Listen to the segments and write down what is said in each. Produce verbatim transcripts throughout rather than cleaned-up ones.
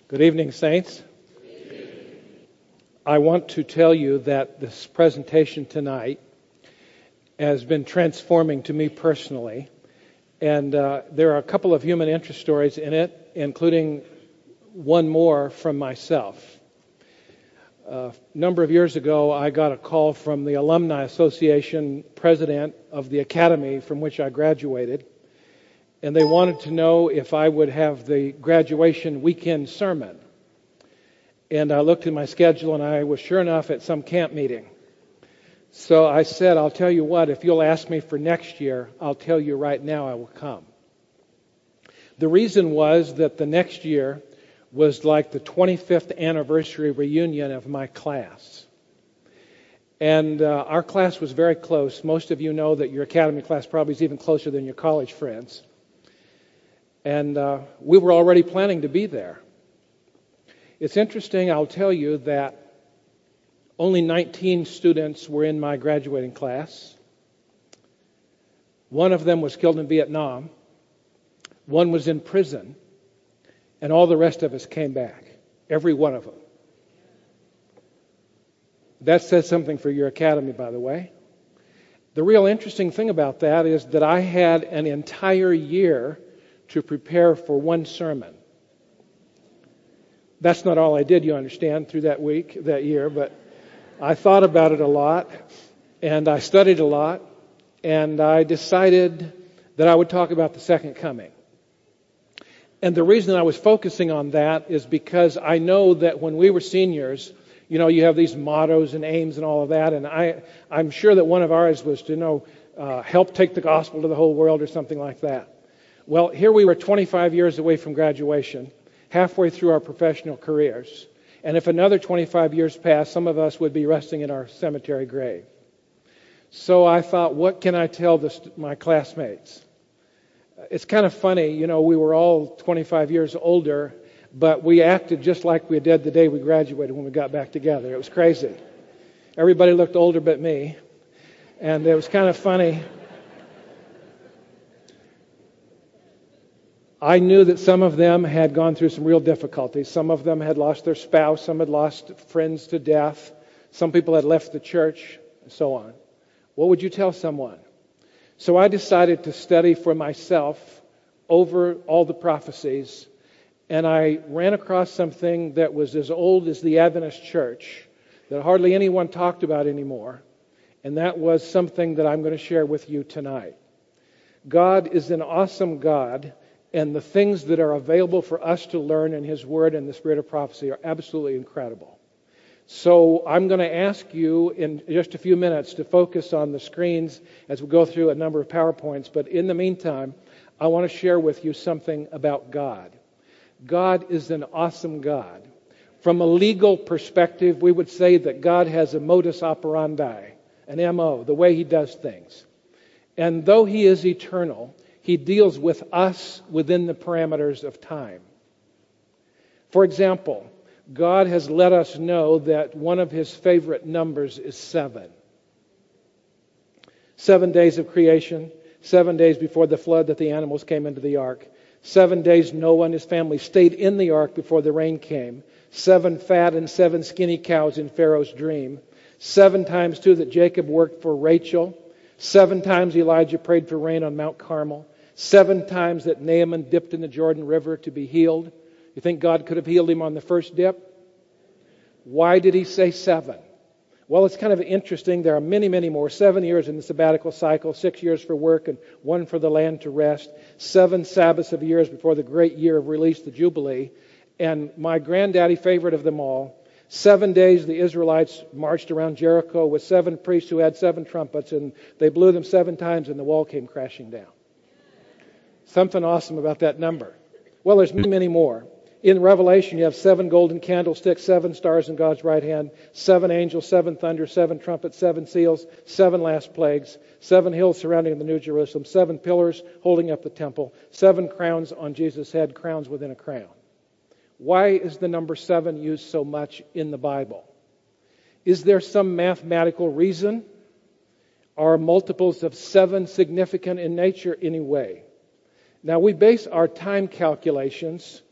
Good evening, Saints. I want to tell you that this presentation tonight has been transforming to me personally. And uh, there are a couple of human interest stories in it, including one more from myself. Uh, a number of years ago, I got a call from the Alumni Association president of the academy from which I graduated. And they wanted to know if I would have the graduation weekend sermon. And I looked at my schedule, and I was sure enough at some camp meeting. So I said, I'll tell you what, if you'll ask me for next year, I'll tell you right now I will come. The reason was that the next year was like the twenty-fifth anniversary reunion of my class. And uh, our class was very close. Most of you know that your academy class probably is even closer than your college friends. And uh, we were already planning to be there. It's interesting, I'll tell you, that only nineteen students were in my graduating class. One of them was killed in Vietnam. One was in prison. And all the rest of us came back. Every one of them. That says something for your academy, by the way. The real interesting thing about that is that I had an entire year to prepare for one sermon. That's not all I did, you understand, through that week, that year, but I thought about it a lot, and I studied a lot, and I decided that I would talk about the second coming. And the reason I was focusing on that is because I know that when we were seniors, you know, you have these mottos and aims and all of that, and I, I'm sure that one of ours was to, you know, uh, help take the gospel to the whole world or something like that. Well, here we were twenty-five years away from graduation, halfway through our professional careers. And if another twenty-five years passed, some of us would be resting in our cemetery grave. So I thought, what can I tell this, my classmates? It's kind of funny, you know, we were all twenty-five years older, but we acted just like we did the day we graduated when we got back together. It was crazy. Everybody looked older but me. And it was kind of funny. I knew that some of them had gone through some real difficulties. Some of them had lost their spouse. Some had lost friends to death. Some people had left the church, and so on. What would you tell someone? So I decided to study for myself over all the prophecies, and I ran across something that was as old as the Adventist church, that hardly anyone talked about anymore, and that was something that I'm going to share with you tonight. God is an awesome God. And the things that are available for us to learn in His Word and the Spirit of prophecy are absolutely incredible. So I'm going to ask you in just a few minutes to focus on the screens as we go through a number of PowerPoints. But in the meantime, I want to share with you something about God. God is an awesome God. From a legal perspective, we would say that God has a modus operandi, an M O, the way He does things. And though He is eternal, He deals with us within the parameters of time. For example, God has let us know that one of His favorite numbers is seven. Seven days of creation, seven days before the flood that the animals came into the ark. Seven days Noah and his family stayed in the ark before the rain came. Seven fat and seven skinny cows in Pharaoh's dream. Seven times, too, that Jacob worked for Rachel. Seven times Elijah prayed for rain on Mount Carmel. Seven times that Naaman dipped in the Jordan River to be healed. You think God could have healed him on the first dip? Why did He say seven? Well, it's kind of interesting. There are many, many more. Seven years in the sabbatical cycle, six years for work, and one for the land to rest. Seven Sabbaths of years before the great year of release, the Jubilee. And my granddaddy favorite of them all, seven days the Israelites marched around Jericho with seven priests who had seven trumpets, and they blew them seven times and the wall came crashing down. Something awesome about that number. Well, there's many, many more. In Revelation, you have seven golden candlesticks, seven stars in God's right hand, seven angels, seven thunder, seven trumpets, seven seals, seven last plagues, seven hills surrounding the New Jerusalem, seven pillars holding up the temple, seven crowns on Jesus' head, crowns within a crown. Why is the number seven used so much in the Bible? Is there some mathematical reason? Are multiples of seven significant in nature anyway? Now, we base our time calculations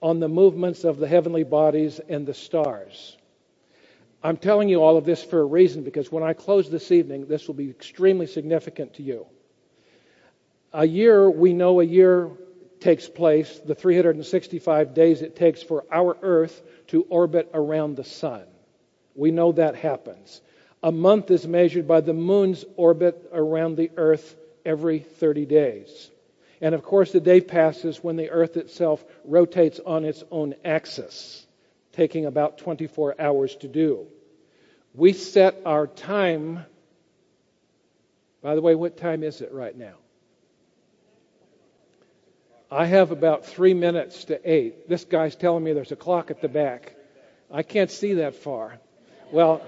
on the movements of the heavenly bodies and the stars. I'm telling you all of this for a reason, because when I close this evening, this will be extremely significant to you. A year, we know a year takes place, the three hundred sixty-five days it takes for our Earth to orbit around the sun. We know that happens. A month is measured by the moon's orbit around the Earth every thirty days. And of course, the day passes when the Earth itself rotates on its own axis, taking about twenty-four hours to do. We set our time. By the way, what time is it right now? I have about three minutes to eight. This guy's telling me there's a clock at the back. I can't see that far. Well,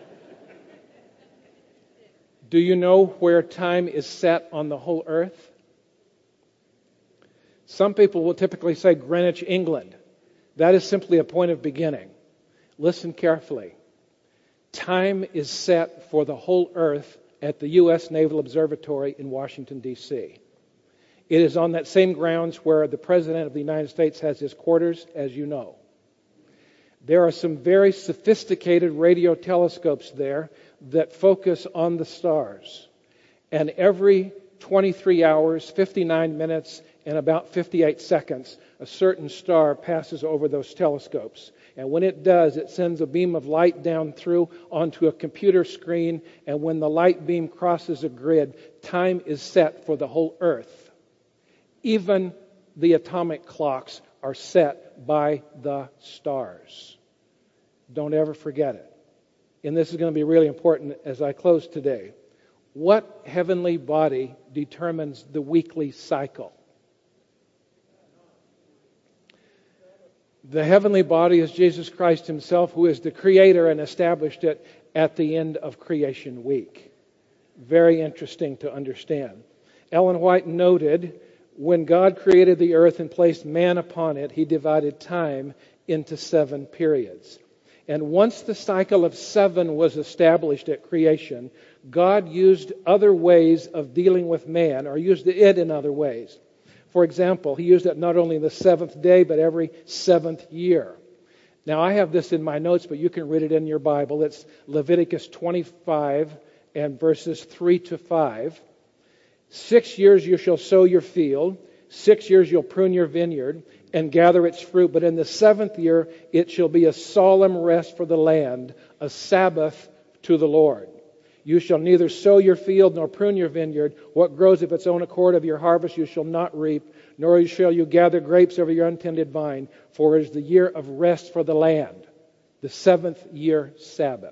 do you know where time is set on the whole earth? Some people will typically say Greenwich, England. That is simply a point of beginning. Listen carefully. Time is set for the whole earth at the U S Naval Observatory in Washington, D C It is on that same grounds where the President of the United States has his quarters, as you know. There are some very sophisticated radio telescopes there that focus on the stars. And every twenty-three hours, fifty-nine minutes, and about fifty-eight seconds, a certain star passes over those telescopes. And when it does, it sends a beam of light down through onto a computer screen. And when the light beam crosses a grid, time is set for the whole earth. Even the atomic clocks are set by the stars. Don't ever forget it. And this is going to be really important as I close today. What heavenly body determines the weekly cycle? The heavenly body is Jesus Christ himself, who is the creator and established it at the end of creation week. Very interesting to understand. Ellen White noted, when God created the earth and placed man upon it, he divided time into seven periods. And once the cycle of seven was established at creation, God used other ways of dealing with man, or used it in other ways. For example, he used it not only the seventh day, but every seventh year. Now, I have this in my notes, but you can read it in your Bible. It's Leviticus twenty-five and verses three to five. Six years you shall sow your field, six years you'll prune your vineyard and gather its fruit, but in the seventh year it shall be a solemn rest for the land, a Sabbath to the Lord. You shall neither sow your field nor prune your vineyard. What grows of its own accord of your harvest you shall not reap, nor shall you gather grapes over your untended vine, for it is the year of rest for the land, the seventh year Sabbath.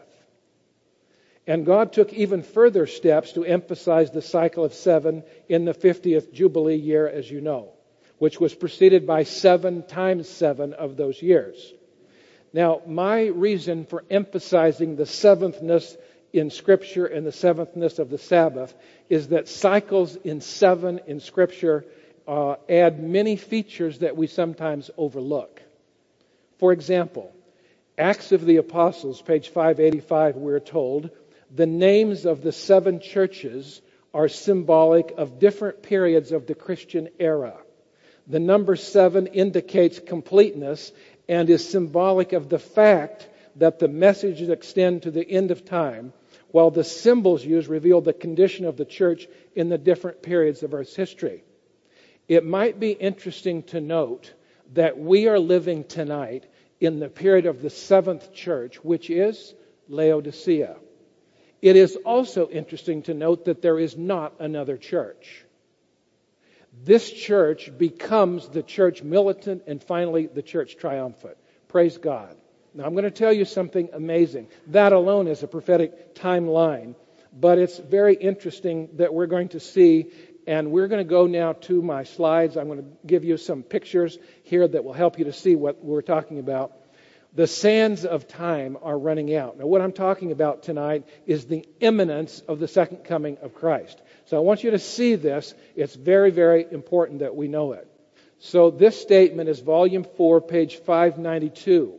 And God took even further steps to emphasize the cycle of seven in the fiftieth Jubilee year, as you know, which was preceded by seven times seven of those years. Now, my reason for emphasizing the seventhness in Scripture and the seventhness of the Sabbath is that cycles in seven in Scripture uh, add many features that we sometimes overlook. For example, Acts of the Apostles, page five eighty-five, we're told, the names of the seven churches are symbolic of different periods of the Christian era. The number seven indicates completeness and is symbolic of the fact that the messages extend to the end of time, while the symbols used reveal the condition of the church in the different periods of Earth's history. It might be interesting to note that we are living tonight in the period of the seventh church, which is Laodicea. It is also interesting to note that there is not another church. This church becomes the church militant and finally the church triumphant. Praise God. Now I'm going to tell you something amazing. That alone is a prophetic timeline, but it's very interesting that we're going to see, and we're going to go now to my slides. I'm going to give you some pictures here that will help you to see what we're talking about. The sands of time are running out. Now, what I'm talking about tonight is the imminence of the second coming of Christ. So I want you to see this. It's very, very important that we know it. So this statement is volume four, page five ninety-two.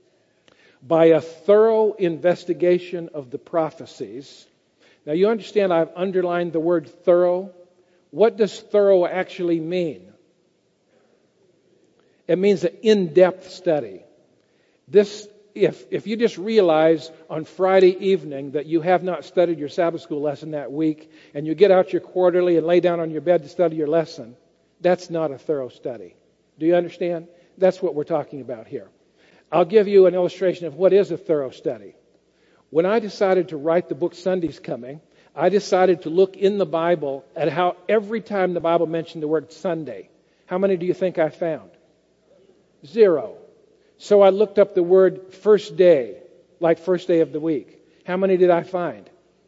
By a thorough investigation of the prophecies. Now, you understand I've underlined the word thorough. What does thorough actually mean? It means an in-depth study. This, if, if you just realize on Friday evening that you have not studied your Sabbath school lesson that week, and you get out your quarterly and lay down on your bed to study your lesson, that's not a thorough study. Do you understand? That's what we're talking about here. I'll give you an illustration of what is a thorough study. When I decided to write the book Sunday's Coming, I decided to look in the Bible at how every time the Bible mentioned the word Sunday, how many do you think I found? Zero. So I looked up the word first day, like first day of the week. How many did I find?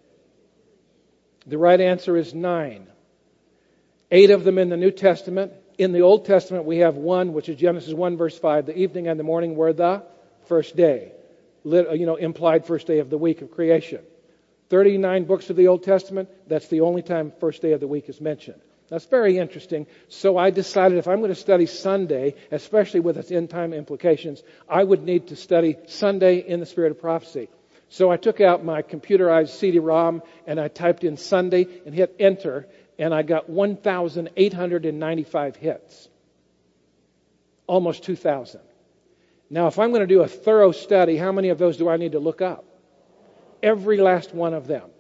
The right answer is nine. Eight of them in the New Testament. In the Old Testament, we have one, which is Genesis one, verse five. The evening and the morning were the first day. You know, implied first day of the week of creation. thirty-nine books of the Old Testament, that's the only time first day of the week is mentioned. That's very interesting. So I decided if I'm going to study Sunday, especially with its end-time implications, I would need to study Sunday in the spirit of prophecy. So I took out my computerized C D ROM and I typed in Sunday and hit enter, and I got one thousand eight hundred ninety-five hits. Almost two thousand. Now, if I'm going to do a thorough study, how many of those do I need to look up? Every last one of them.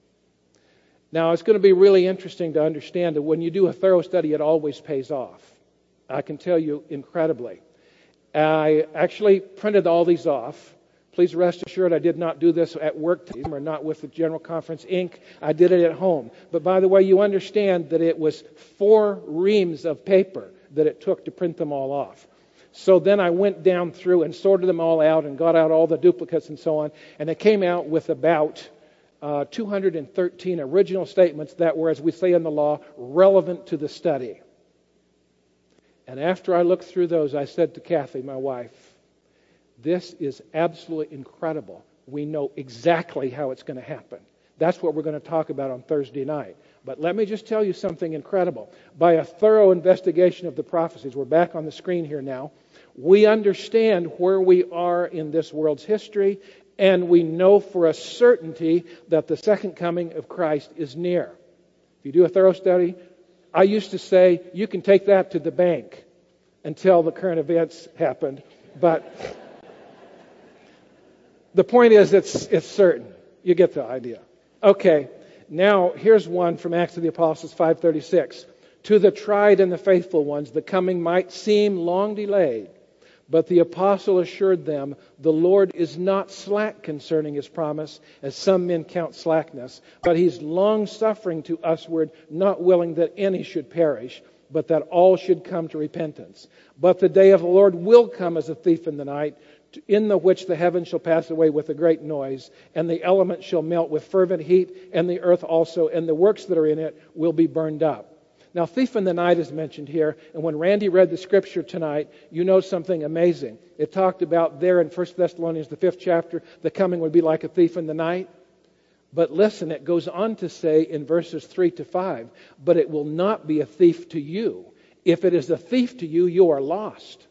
Now, it's going to be really interesting to understand that when you do a thorough study, it always pays off. I can tell you incredibly. I actually printed all these off. Please rest assured I did not do this at work or not with the General Conference ink. I did it at home. But by the way, you understand that it was four reams of paper that it took to print them all off. So then I went down through and sorted them all out and got out all the duplicates and so on. And it came out with about uh, two hundred thirteen original statements that were, as we say in the law, relevant to the study. And after I looked through those, I said to Kathy, my wife, this is absolutely incredible. We know exactly how it's going to happen. That's what we're going to talk about on Thursday night. But let me just tell you something incredible. By a thorough investigation of the prophecies, we're back on the screen here now, we understand where we are in this world's history, and we know for a certainty that the second coming of Christ is near. If you do a thorough study, I used to say, you can take that to the bank until the current events happened. But the point is, it's it's certain. You get the idea. Okay, now here's one from Acts of the Apostles five thirty-six. To the tried and the faithful ones, the coming might seem long delayed, but the apostle assured them, the Lord is not slack concerning His promise, as some men count slackness, but He's long-suffering to usward, not willing that any should perish, but that all should come to repentance. But the day of the Lord will come as a thief in the night, in the which the heavens shall pass away with a great noise, and the elements shall melt with fervent heat, and the earth also, and the works that are in it will be burned up. Now, thief in the night is mentioned here, and when Randy read the scripture tonight, you know something amazing. It talked about there in First Thessalonians, the fifth chapter, the coming would be like a thief in the night. But listen, it goes on to say in verses three to five, but it will not be a thief to you. If it is a thief to you, you are lost.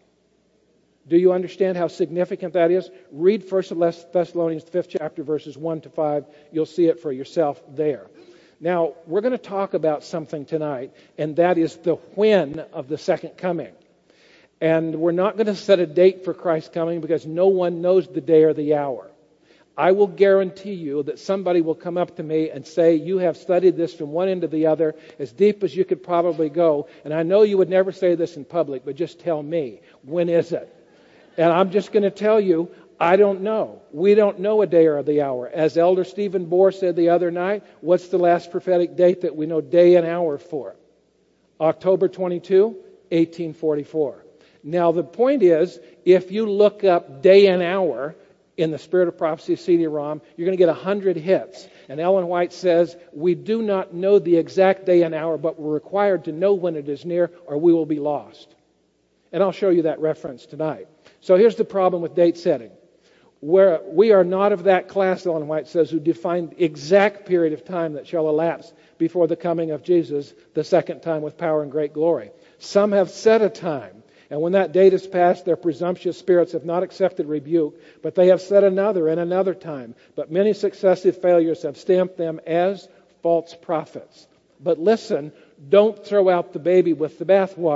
Do you understand how significant that is? Read First Thessalonians, the fifth chapter, verses one to five. You'll see it for yourself there. Now, we're going to talk about something tonight, and that is the when of the second coming. And we're not going to set a date for Christ's coming because no one knows the day or the hour. I will guarantee you that somebody will come up to me and say, you have studied this from one end to the other as deep as you could probably go. And I know you would never say this in public, but just tell me, when is it? And I'm just going to tell you, I don't know. We don't know a day or the hour. As Elder Stephen Bohr said the other night, what's the last prophetic date that we know day and hour for? October twenty-second, eighteen forty-four. Now the point is, if you look up day and hour in the Spirit of Prophecy C D ROM, you're going to get one hundred hits. And Ellen White says, we do not know the exact day and hour, but we're required to know when it is near or we will be lost. And I'll show you that reference tonight. So here's the problem with date setting. Where we are not of that class, Ellen White says, who define the exact period of time that shall elapse before the coming of Jesus the second time with power and great glory. Some have set a time, and when that date is past, their presumptuous spirits have not accepted rebuke, but they have set another and another time. But many successive failures have stamped them as false prophets. But listen, don't throw out the baby with the bathwater.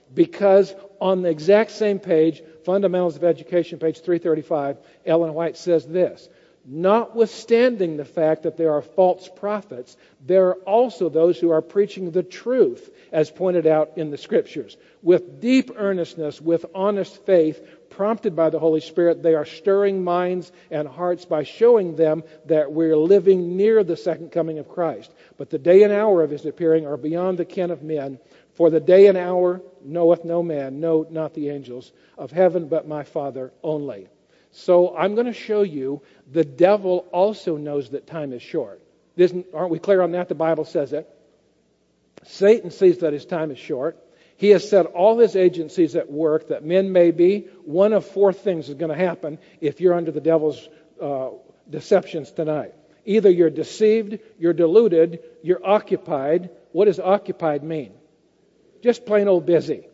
Because on the exact same page, Fundamentals of Education, page three thirty-five, Ellen White says this: notwithstanding the fact that there are false prophets, there are also those who are preaching the truth, as pointed out in the Scriptures. With deep earnestness, with honest faith, prompted by the Holy Spirit, they are stirring minds and hearts by showing them that we're living near the second coming of Christ. But the day and hour of His appearing are beyond the ken of men. For the day and hour knoweth no man, no, not the angels of heaven, but my Father only. So I'm going to show you the devil also knows that time is short. Isn't, aren't we clear on that? The Bible says it. Satan sees that his time is short. He has set all his agencies at work that men may be. One of four things is going to happen if you're under the devil's uh, deceptions tonight. Either you're deceived, you're deluded, you're occupied. What does occupied mean? Just plain old busy.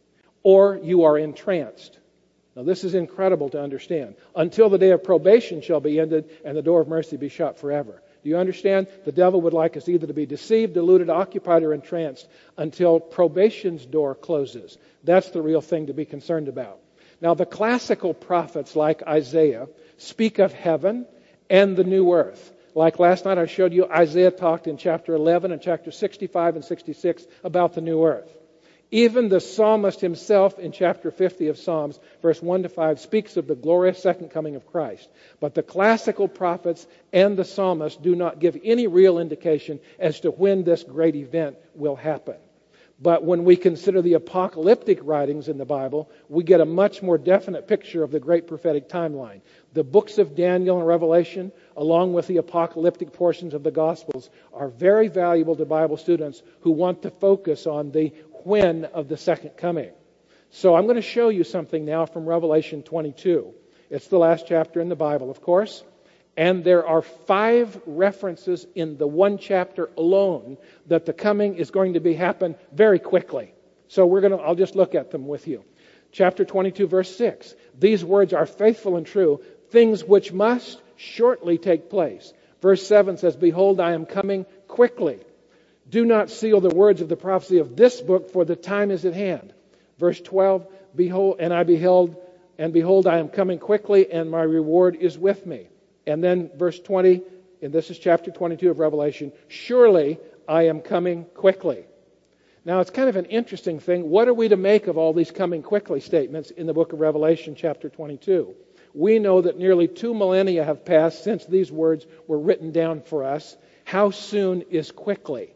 Or you are entranced. Now this is incredible to understand. Until the day of probation shall be ended and the door of mercy be shut forever. Do you understand? The devil would like us either to be deceived, deluded, occupied, or entranced until probation's door closes. That's the real thing to be concerned about. Now the classical prophets like Isaiah speak of heaven and the new earth. Like last night I showed you, Isaiah talked in chapter eleven and chapter sixty-five and sixty-six about the new earth. Even the psalmist himself in chapter fifty of Psalms, verse one to five, speaks of the glorious second coming of Christ. But the classical prophets and the psalmist do not give any real indication as to when this great event will happen. But when we consider the apocalyptic writings in the Bible, we get a much more definite picture of the great prophetic timeline. The books of Daniel and Revelation, along with the apocalyptic portions of the Gospels, are very valuable to Bible students who want to focus on the when of the second coming. So I'm going to show you something now from Revelation twenty-two. It's the last chapter in the Bible, of course. And there are five references in the one chapter alone that the coming is going to be happen very quickly. So we're going to, I'll just look at them with you. Chapter twenty-two, verse six. These words are faithful and true, things which must shortly take place. Verse seven says, behold, I am coming quickly. Do not seal the words of the prophecy of this book, for the time is at hand. Verse twelve, behold, and I beheld, and behold, I am coming quickly, and my reward is with me. And then verse twenty, and this is chapter twenty-two of Revelation, surely I am coming quickly. Now it's kind of an interesting thing. What are we to make of all these coming quickly statements in the book of Revelation chapter twenty-two? We know that nearly two millennia have passed since these words were written down for us. How soon is quickly?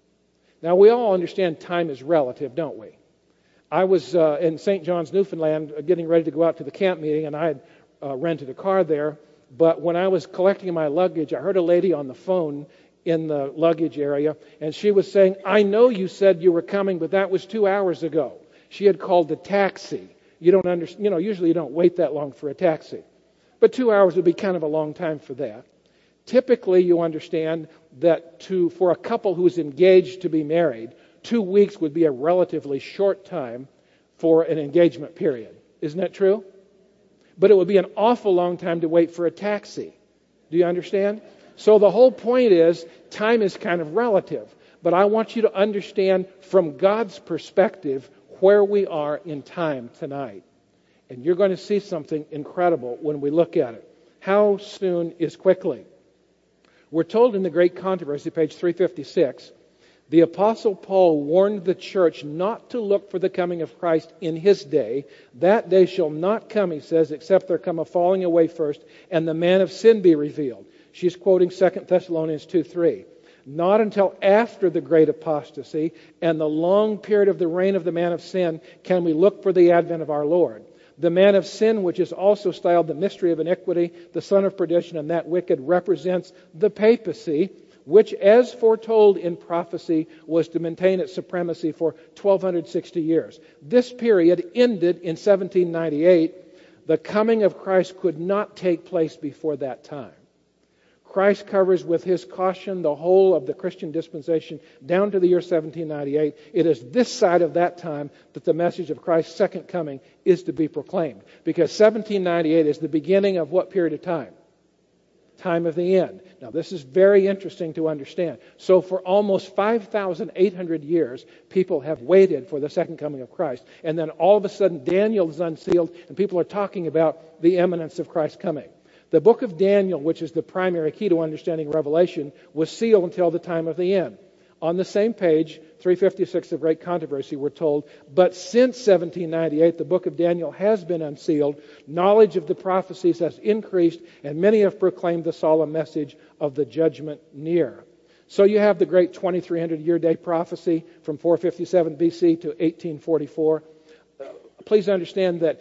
Now we all understand time is relative, don't we? I was uh, in Saint John's, Newfoundland, uh, getting ready to go out to the camp meeting, and I had uh, rented a car there. But when I was collecting my luggage, I heard a lady on the phone in the luggage area, and she was saying, I know you said you were coming, but that was two hours ago. She had called a taxi. You don't understand, you know, usually you don't wait that long for a taxi. But two hours would be kind of a long time for that. Typically, you understand that to for a couple who's engaged to be married, two weeks would be a relatively short time for an engagement period. Isn't that true? But it would be an awful long time to wait for a taxi. Do you understand? So the whole point is, time is kind of relative. But I want you to understand from God's perspective where we are in time tonight. And you're going to see something incredible when we look at it. How soon is quickly? We're told in the Great Controversy, page three fifty-six, the Apostle Paul warned the church not to look for the coming of Christ in his day. That day shall not come, he says, except there come a falling away first, and the man of sin be revealed. She's quoting Second Thessalonians two three. Not until after the great apostasy and the long period of the reign of the man of sin can we look for the advent of our Lord. The man of sin, which is also styled the mystery of iniquity, the son of perdition, and that wicked, represents the papacy, which, as foretold in prophecy, was to maintain its supremacy for twelve sixty years. This period ended in seventeen ninety-eight. The coming of Christ could not take place before that time. Christ covers with his caution the whole of the Christian dispensation down to the year seventeen ninety-eight. It is this side of that time that the message of Christ's second coming is to be proclaimed. Because seventeen ninety-eight is the beginning of what period of time? time of the end. Now, this is very interesting to understand. So for almost five thousand eight hundred years, people have waited for the second coming of Christ. And then all of a sudden, Daniel is unsealed, and people are talking about the imminence of Christ coming. The book of Daniel, which is the primary key to understanding Revelation, was sealed until the time of the end. On the same page, three fifty-six of Great Controversy, we're told, but since seventeen ninety-eight, the book of Daniel has been unsealed. Knowledge of the prophecies has increased, and many have proclaimed the solemn message of the judgment near. So you have the great twenty-three hundred year day prophecy from four fifty-seven B C to eighteen forty-four. Uh, please understand that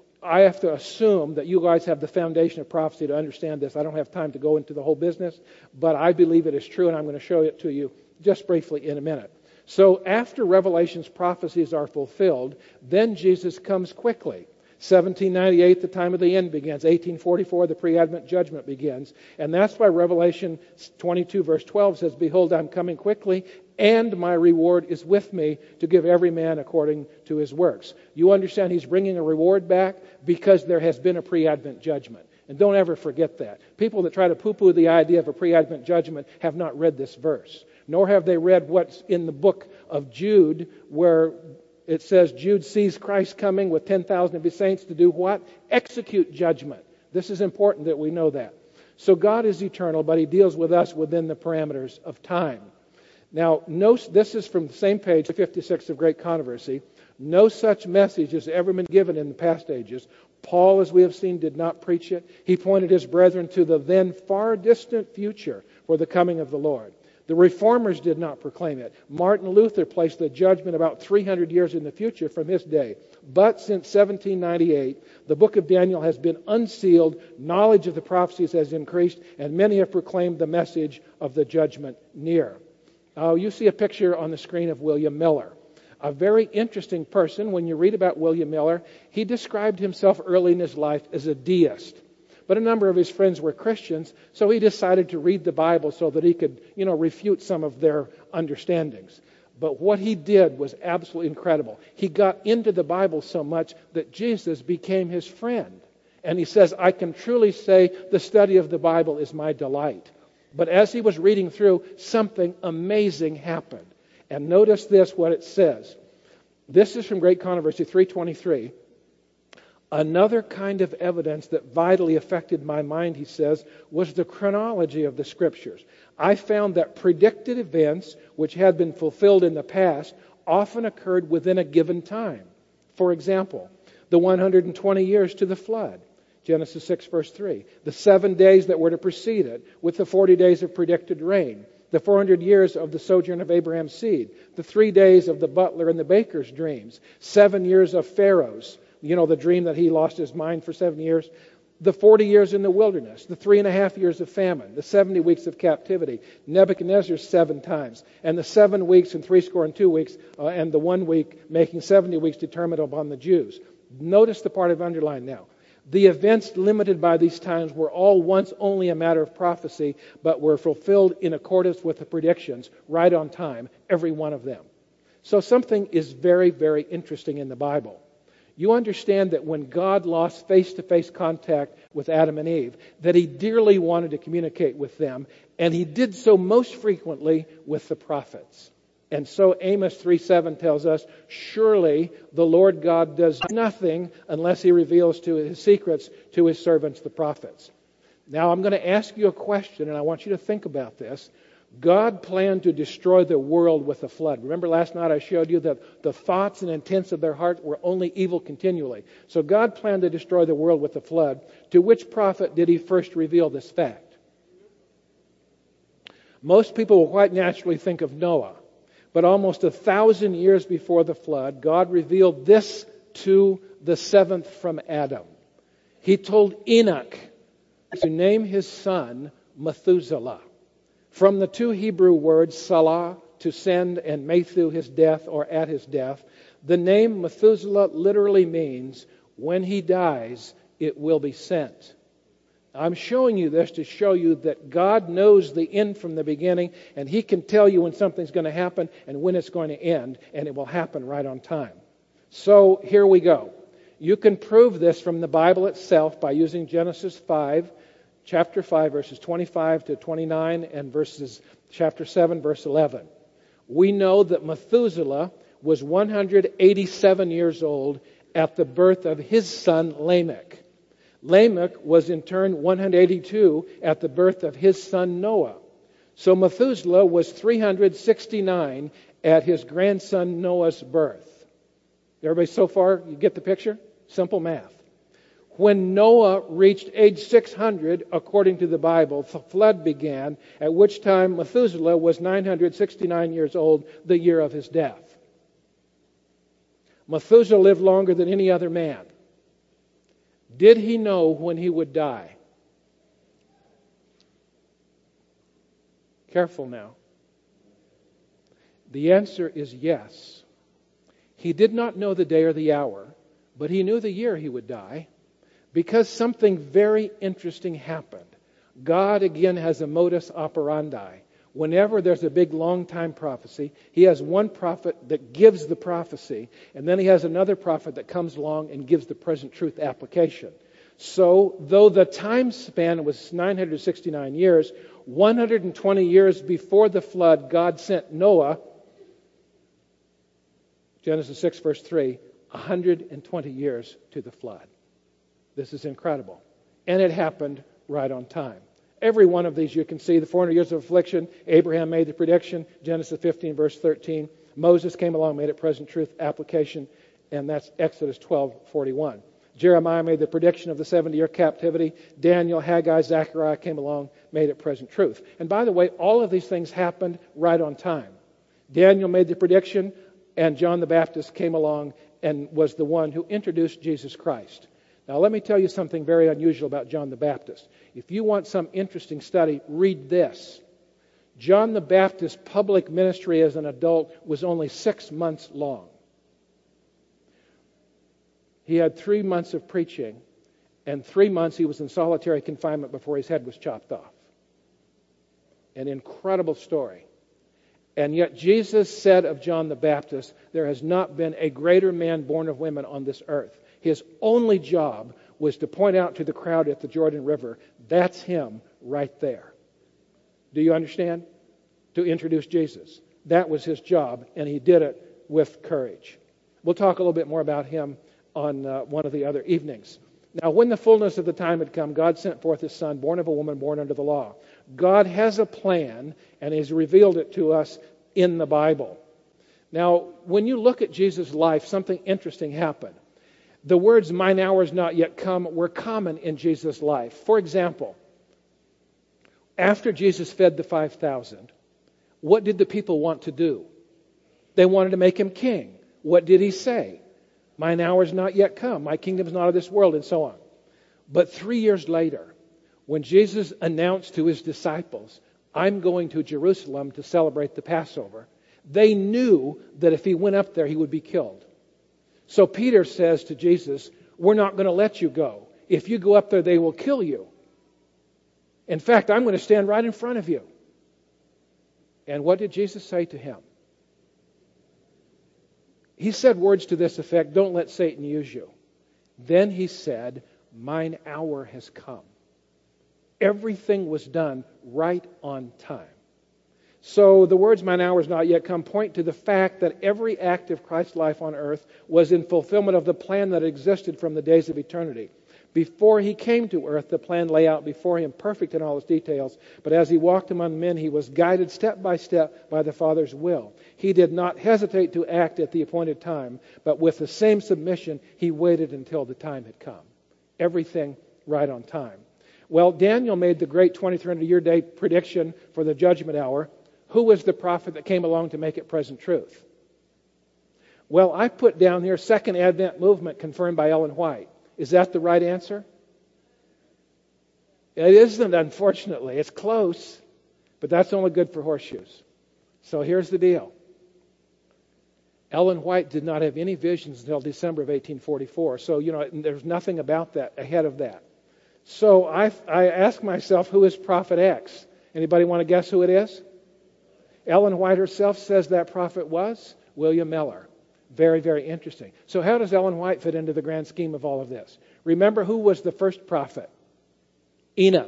I have to assume that you guys have the foundation of prophecy to understand this. I don't have time to go into the whole business, but I believe it is true, and I'm going to show it to you just briefly in a minute. So after Revelation's prophecies are fulfilled, then Jesus comes quickly. seventeen ninety-eight, the time of the end begins. eighteen forty-four, the pre-Advent judgment begins. And that's why Revelation twenty-two verse twelve says, behold, I'm coming quickly, and my reward is with me to give every man according to his works. You understand he's bringing a reward back because there has been a pre-Advent judgment. And don't ever forget that. People that try to poo-poo the idea of a pre-Advent judgment have not read this verse. Nor have they read what's in the book of Jude, where it says Jude sees Christ coming with ten thousand of his saints to do what? Execute judgment. This is important that we know that. So God is eternal, but he deals with us within the parameters of time. Now, no, this is from the same page, fifty-six of Great Controversy. No such message has ever been given in the past ages. Paul, as we have seen, did not preach it. He pointed his brethren to the then far distant future for the coming of the Lord. The Reformers did not proclaim it. Martin Luther placed the judgment about three hundred years in the future from his day. But since seventeen ninety-eight, the book of Daniel has been unsealed, knowledge of the prophecies has increased, and many have proclaimed the message of the judgment near. Uh, you see a picture on the screen of William Miller. A very interesting person. When you read about William Miller, he described himself early in his life as a deist. But a number of his friends were Christians, so he decided to read the Bible so that he could, you know, refute some of their understandings. But what he did was absolutely incredible. He got into the Bible so much that Jesus became his friend. And he says, I can truly say the study of the Bible is my delight. But as he was reading through, something amazing happened. And notice this, what it says. This is from Great Controversy three twenty-three. Another kind of evidence that vitally affected my mind, he says, was the chronology of the Scriptures. I found that predicted events which had been fulfilled in the past often occurred within a given time. For example, the one hundred twenty years to the flood, Genesis six verse three. The seven days that were to precede it, with the forty days of predicted rain. The four hundred years of the sojourn of Abraham's seed. The three days of the butler and the baker's dreams. Seven years of Pharaoh's. You know, the dream that he lost his mind for seven years. The forty years in the wilderness. The three and a half years of famine. The seventy weeks of captivity. Nebuchadnezzar seven times. And the seven weeks and three score and two weeks. Uh, and the one week making seventy weeks determined upon the Jews. Notice the part I've underlined now. The events limited by these times were all once only a matter of prophecy, but were fulfilled in accordance with the predictions, right on time, every one of them. So something is very, very interesting in the Bible. You understand that when God lost face-to-face contact with Adam and Eve, that he dearly wanted to communicate with them, and he did so most frequently with the prophets. And so Amos three seven tells us, surely the Lord God does nothing unless he reveals to his secrets to his servants, the prophets. Now I'm going to ask you a question, and I want you to think about this. God planned to destroy the world with a flood. Remember last night I showed you that the thoughts and intents of their heart were only evil continually. So God planned to destroy the world with a flood. To which prophet did he first reveal this fact? Most people will quite naturally think of Noah. But almost a thousand years before the flood, God revealed this to the seventh from Adam. He told Enoch to name his son Methuselah. From the two Hebrew words, salah, to send, and methu, his death, or at his death, the name Methuselah literally means, when he dies, it will be sent. I'm showing you this to show you that God knows the end from the beginning, and he can tell you when something's going to happen and when it's going to end, and it will happen right on time. So here we go. You can prove this from the Bible itself by using Genesis five, chapter five, verses twenty-five to twenty-nine, and verses chapter seven, verse eleven. We know that Methuselah was one hundred eighty-seven years old at the birth of his son Lamech. Lamech was in turn one hundred eighty-two at the birth of his son Noah. So Methuselah was three hundred sixty-nine at his grandson Noah's birth. Everybody so far, you get the picture? Simple math. When Noah reached age six hundred, according to the Bible, the flood began, at which time Methuselah was nine hundred sixty-nine years old, the year of his death. Methuselah lived longer than any other man. Did he know when he would die? Careful now. The answer is yes. He did not know the day or the hour, but he knew the year he would die, because something very interesting happened. God again has a modus operandi. Whenever there's a big long time prophecy, he has one prophet that gives the prophecy, and then he has another prophet that comes along and gives the present truth application. So, though the time span was nine hundred sixty-nine years, one hundred twenty years before the flood, God sent Noah, Genesis six, verse three, one hundred twenty years to the flood. This is incredible. And it happened right on time. Every one of these you can see. The four hundred years of affliction, Abraham made the prediction, Genesis fifteen, verse thirteen. Moses came along, made it present truth application, and that's Exodus twelve, forty-one. Jeremiah made the prediction of the seventy-year captivity. Daniel, Haggai, Zechariah came along, made it present truth. And by the way, all of these things happened right on time. Daniel made the prediction, and John the Baptist came along and was the one who introduced Jesus Christ. Now, let me tell you something very unusual about John the Baptist. If you want some interesting study, read this. John the Baptist's public ministry as an adult was only six months long. He had three months of preaching, and three months he was in solitary confinement before his head was chopped off. An incredible story. And yet Jesus said of John the Baptist, there has not been a greater man born of women on this earth. His only job was to point out to the crowd at the Jordan River, that's him right there. Do you understand? To introduce Jesus. That was his job, and he did it with courage. We'll talk a little bit more about him on uh, one of the other evenings. Now, when the fullness of the time had come, God sent forth his Son, born of a woman, born under the law. God has a plan, and he's revealed it to us in the Bible. Now, when you look at Jesus' life, something interesting happened. The words, mine hour is not yet come, were common in Jesus' life. For example, after Jesus fed the five thousand, what did the people want to do? They wanted to make him king. What did he say? Mine hour is not yet come. My kingdom is not of this world, and so on. But three years later, when Jesus announced to his disciples, I'm going to Jerusalem to celebrate the Passover, they knew that if he went up there, he would be killed. So Peter says to Jesus, we're not going to let you go. If you go up there, they will kill you. In fact, I'm going to stand right in front of you. And what did Jesus say to him? He said words to this effect, don't let Satan use you. Then he said, mine hour has come. Everything was done right on time. So the words, mine hour is not yet come, point to the fact that every act of Christ's life on earth was in fulfillment of the plan that existed from the days of eternity. Before he came to earth, the plan lay out before him, perfect in all its details. But as he walked among men, he was guided step by step by the Father's will. He did not hesitate to act at the appointed time, but with the same submission, he waited until the time had come. Everything right on time. Well, Daniel made the great twenty-three hundred year day prediction for the judgment hour. Who was the prophet that came along to make it present truth? Well, I put down here Second Advent movement confirmed by Ellen White. Is that the right answer? It isn't, unfortunately. It's close, but that's only good for horseshoes. So here's the deal. Ellen White did not have any visions until December of eighteen forty-four. So, you know, there's nothing about that ahead of that. So I, I asked myself, who is Prophet X? Anybody want to guess who it is? Ellen White herself says that prophet was William Miller. Very, very interesting. So how does Ellen White fit into the grand scheme of all of this? Remember who was the first prophet? Enoch.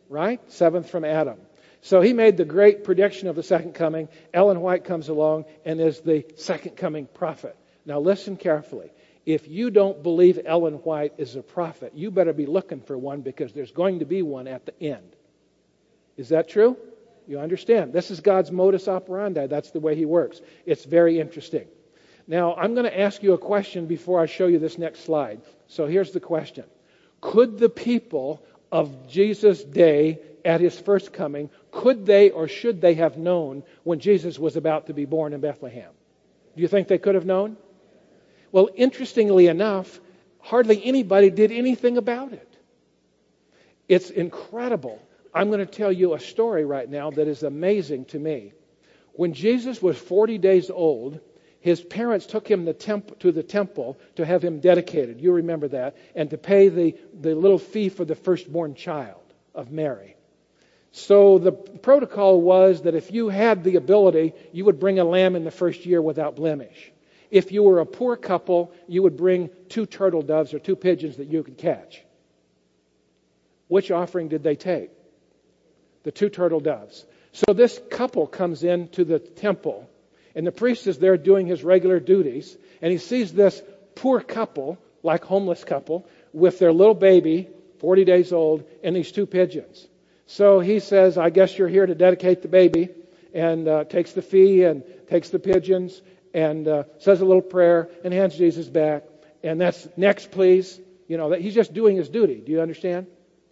right? Seventh from Adam. So he made the great prediction of the second coming. Ellen White comes along and is the second coming prophet. Now listen carefully. If you don't believe Ellen White is a prophet, you better be looking for one, because there's going to be one at the end. Is that true? You understand? This is God's modus operandi. That's the way he works. It's very interesting. Now, I'm going to ask you a question before I show you this next slide. So here's the question. Could the people of Jesus' day at his first coming, could they or should they have known when Jesus was about to be born in Bethlehem? Do you think they could have known? Well, interestingly enough, hardly anybody did anything about it. It's incredible. I'm going to tell you a story right now that is amazing to me. When Jesus was forty days old, his parents took him the temp- to the temple to have him dedicated. You remember that. And to pay the, the little fee for the firstborn child of Mary. So the protocol was that if you had the ability, you would bring a lamb in the first year without blemish. If you were a poor couple, you would bring two turtle doves or two pigeons that you could catch. Which offering did they take? The two turtle doves. So this couple comes into the temple, and the priest is there doing his regular duties, and he sees this poor couple, like homeless couple, with their little baby, forty days old, and these two pigeons. So he says, I guess you're here to dedicate the baby, and uh, takes the fee and takes the pigeons, and uh, says a little prayer and hands Jesus back. And that's next, please. You know, that he's just doing his duty. Do you understand?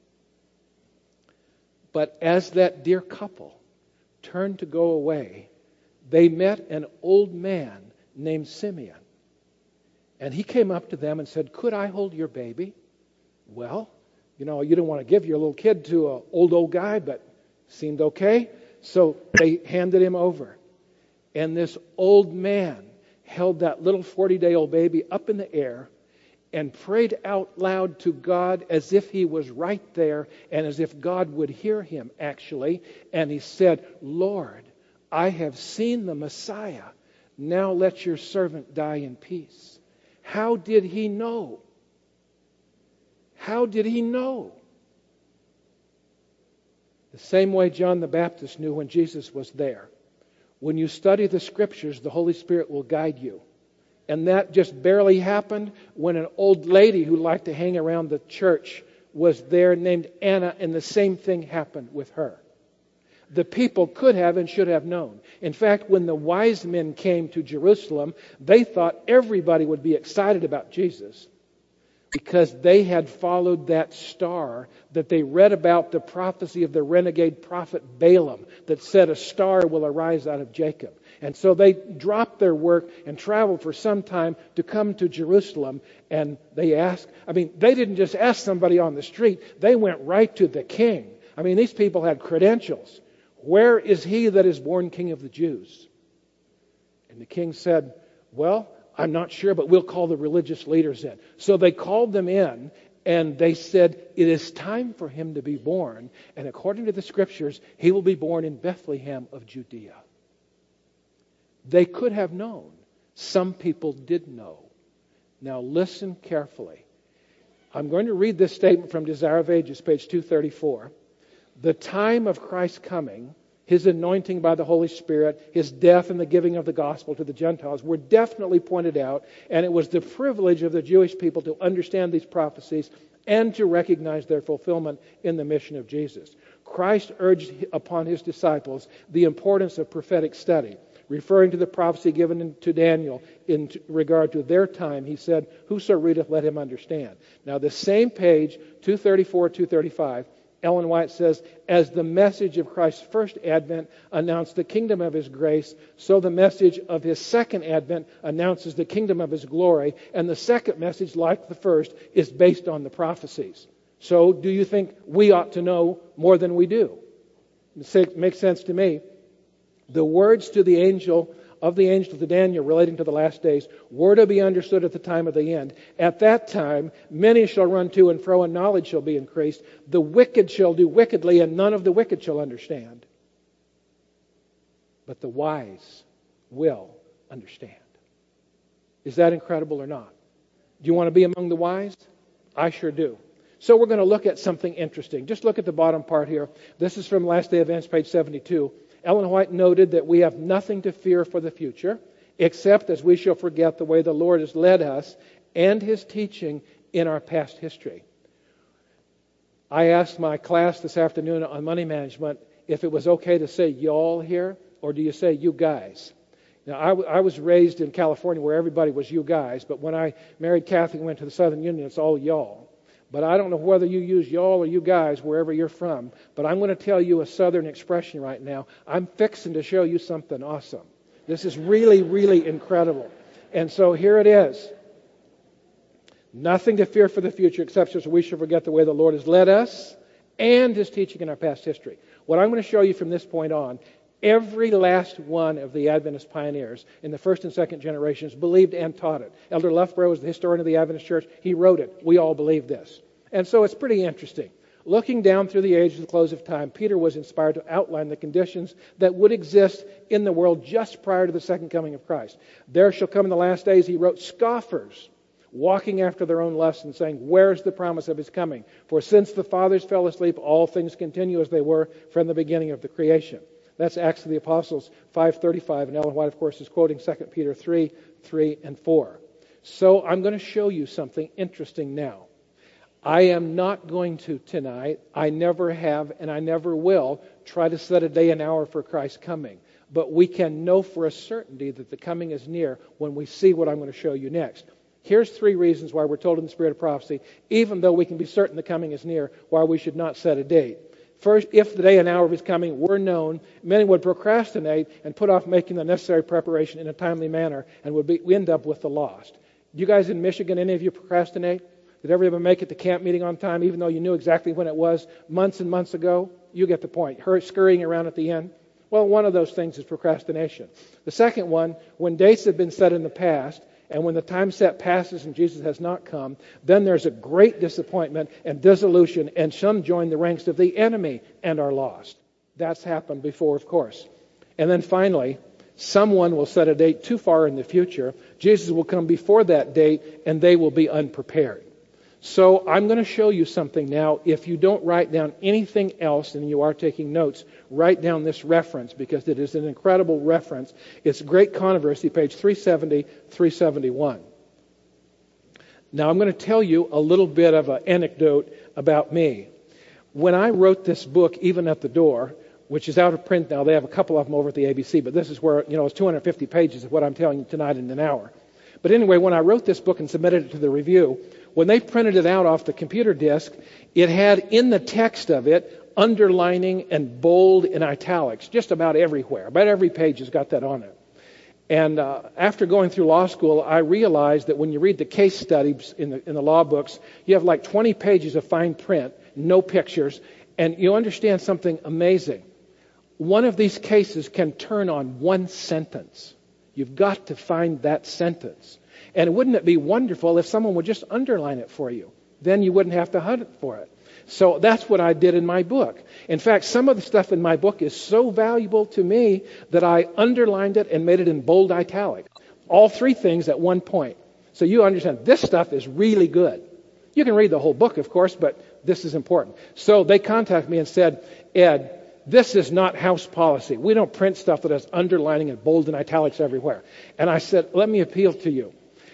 But as that dear couple turned to go away, they met an old man named Simeon. And he came up to them and said, could I hold your baby? Well, you know, you didn't want to give your little kid to an old, old guy, but seemed okay. So they handed him over. And this old man held that little forty-day-old baby up in the air and prayed out loud to God as if he was right there and as if God would hear him, actually. And he said, Lord, I have seen the Messiah. Now let your servant die in peace. How did he know? How did he know? The same way John the Baptist knew when Jesus was there. When you study the Scriptures, the Holy Spirit will guide you. And that just barely happened when an old lady who liked to hang around the church was there named Anna, and the same thing happened with her. The people could have and should have known. In fact, when the wise men came to Jerusalem, they thought everybody would be excited about Jesus because they had followed that star that they read about, the prophecy of the renegade prophet Balaam that said a star will arise out of Jacob. And so they dropped their work and traveled for some time to come to Jerusalem. And they asked, I mean, they didn't just ask somebody on the street. They went right to the king. I mean, these people had credentials. Where is he that is born King of the Jews? And the king said, well, I'm not sure, but we'll call the religious leaders in. So they called them in, and they said, it is time for him to be born. And according to the Scriptures, he will be born in Bethlehem of Judea. They could have known. Some people did know. Now listen carefully. I'm going to read this statement from Desire of Ages, page two thirty-four. The time of Christ's coming, his anointing by the Holy Spirit, his death and the giving of the gospel to the Gentiles were definitely pointed out, and it was the privilege of the Jewish people to understand these prophecies and to recognize their fulfillment in the mission of Jesus. Christ urged upon his disciples the importance of prophetic study. Referring to the prophecy given to Daniel in regard to their time, he said, whoso readeth, let him understand. Now, the same page, two thirty-four, two thirty-five, Ellen White says, as the message of Christ's first advent announced the kingdom of his grace, so the message of his second advent announces the kingdom of his glory. And the second message, like the first, is based on the prophecies. So do you think we ought to know more than we do? It makes sense to me. The words to the angel of the angel to Daniel relating to the last days were to be understood at the time of the end. At that time, many shall run to and fro, and knowledge shall be increased. The wicked shall do wickedly, and none of the wicked shall understand. But the wise will understand. Is that incredible or not? Do you want to be among the wise? I sure do. So we're going to look at something interesting. Just look at the bottom part here. This is from Last Day Events, page seventy-two. Ellen White noted that we have nothing to fear for the future, except as we shall forget the way the Lord has led us and His teaching in our past history. I asked my class this afternoon on money management if it was okay to say y'all here, or do you say you guys? Now, I, w- I was raised in California where everybody was you guys, but when I married Kathy and went to the Southern Union, it's all y'all. But I don't know whether you use y'all or you guys wherever you're from, but I'm going to tell you a Southern expression right now. I'm fixing to show you something awesome. This is really, really incredible. And so here it is. Nothing to fear for the future except as we shall forget the way the Lord has led us and His teaching in our past history. What I'm going to show you from this point on, every last one of the Adventist pioneers in the first and second generations believed and taught it. Elder Loughborough was the historian of the Adventist Church. He wrote it. We all believe this. And so it's pretty interesting. Looking down through the age of the close of time, Peter was inspired to outline the conditions that would exist in the world just prior to the second coming of Christ. There shall come in the last days, he wrote, scoffers, walking after their own lusts and saying, where's the promise of His coming? For since the fathers fell asleep, all things continue as they were from the beginning of the creation. That's Acts of the Apostles five thirty-five, and Ellen White, of course, is quoting Second Peter three, three, and four. So I'm going to show you something interesting now. I am not going to tonight, I never have, and I never will, try to set a day and hour for Christ's coming. But we can know for a certainty that the coming is near when we see what I'm going to show you next. Here's three reasons why we're told in the spirit of prophecy, even though we can be certain the coming is near, why we should not set a date. First, if the day and hour of His coming were known, many would procrastinate and put off making the necessary preparation in a timely manner and would be, end up with the lost. You guys in Michigan, any of you procrastinate? Did everybody make it to camp meeting on time even though you knew exactly when it was months and months ago? You get the point. Hurry, scurrying around at the end. Well, one of those things is procrastination. The second one, when dates have been set in the past, and when the time set passes and Jesus has not come, then there's a great disappointment and dissolution, and some join the ranks of the enemy and are lost. That's happened before, of course. And then finally, someone will set a date too far in the future. Jesus will come before that date, and they will be unprepared. So I'm going to show you something now. If you don't write down anything else and you are taking notes, write down this reference because it is an incredible reference. It's Great Controversy, page three seventy, three seventy-one. Now I'm going to tell you a little bit of an anecdote about me. When I wrote this book, Even at the Door, which is out of print now, they have a couple of them over at the A B C, but this is where, you know, it's two hundred fifty pages of what I'm telling you tonight in an hour. But anyway, when I wrote this book and submitted it to the review, when they printed it out off the computer disk, it had in the text of it underlining and bold and italics just about everywhere. About every page has got that on it. And uh, after going through law school, I realized that when you read the case studies in the, in the law books, you have like twenty pages of fine print, no pictures, and you understand something amazing. One of these cases can turn on one sentence. You've got to find that sentence. And wouldn't it be wonderful if someone would just underline it for you? Then you wouldn't have to hunt for it. So that's what I did in my book. In fact, some of the stuff in my book is so valuable to me that I underlined it and made it in bold italic. All three things at one point. So you understand, this stuff is really good. You can read the whole book, of course, but this is important. So they contacted me and said, Ed, this is not house policy. We don't print stuff that has underlining and bold and italics everywhere. And I said, let me appeal to you.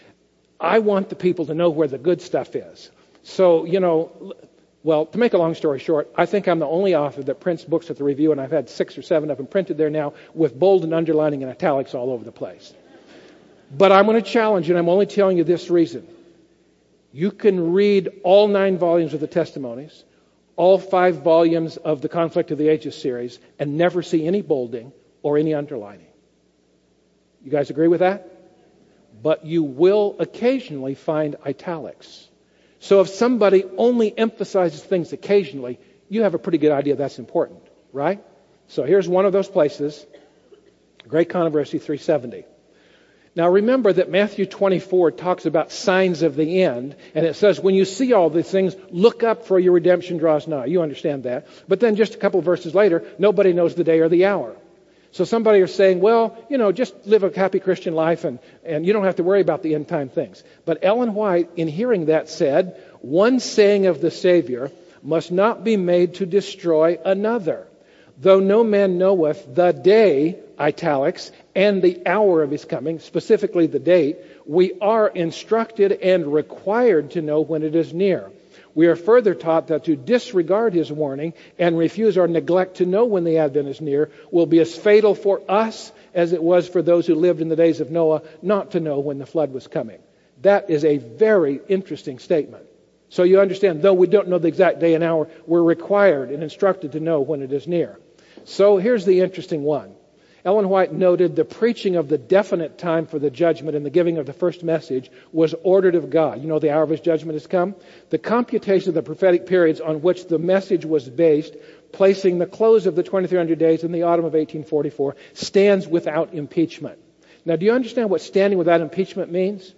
I want the people to know where the good stuff is. So, you know, well, to make a long story short, I think I'm the only author that prints books at the review, and I've had six or seven of them printed there now with bold and underlining and italics all over the place. But I'm going to challenge you, and I'm only telling you this reason. You can read all nine volumes of the Testimonies, all five volumes of the Conflict of the Ages series, and never see any bolding or any underlining. You guys agree with that? But you will occasionally find italics. So if somebody only emphasizes things occasionally, you have a pretty good idea that's important, right? So here's one of those places, Great Controversy three seventy. Now remember that Matthew twenty-four talks about signs of the end, and it says, when you see all these things, look up, for your redemption draws nigh. You understand that. But then just a couple of verses later, nobody knows the day or the hour. So somebody is saying, well, you know, just live a happy Christian life and, and you don't have to worry about the end time things. But Ellen White, in hearing that, said, One saying of the Savior must not be made to destroy another. Though no man knoweth the day, italics, and the hour of his coming, specifically the date, we are instructed and required to know when it is near. We are further taught that to disregard his warning and refuse or neglect to know when the advent is near will be as fatal for us as it was for those who lived in the days of Noah not to know when the flood was coming. That is a very interesting statement. So you understand, though we don't know the exact day and hour, we're required and instructed to know when it is near. So here's the interesting one. Ellen White noted the preaching of the definite time for the judgment and the giving of the first message was ordered of God. You know, the hour of his judgment has come. The computation of the prophetic periods on which the message was based, placing the close of the twenty-three hundred days in the autumn of eighteen forty-four, stands without impeachment. Now, do you understand what standing without impeachment means?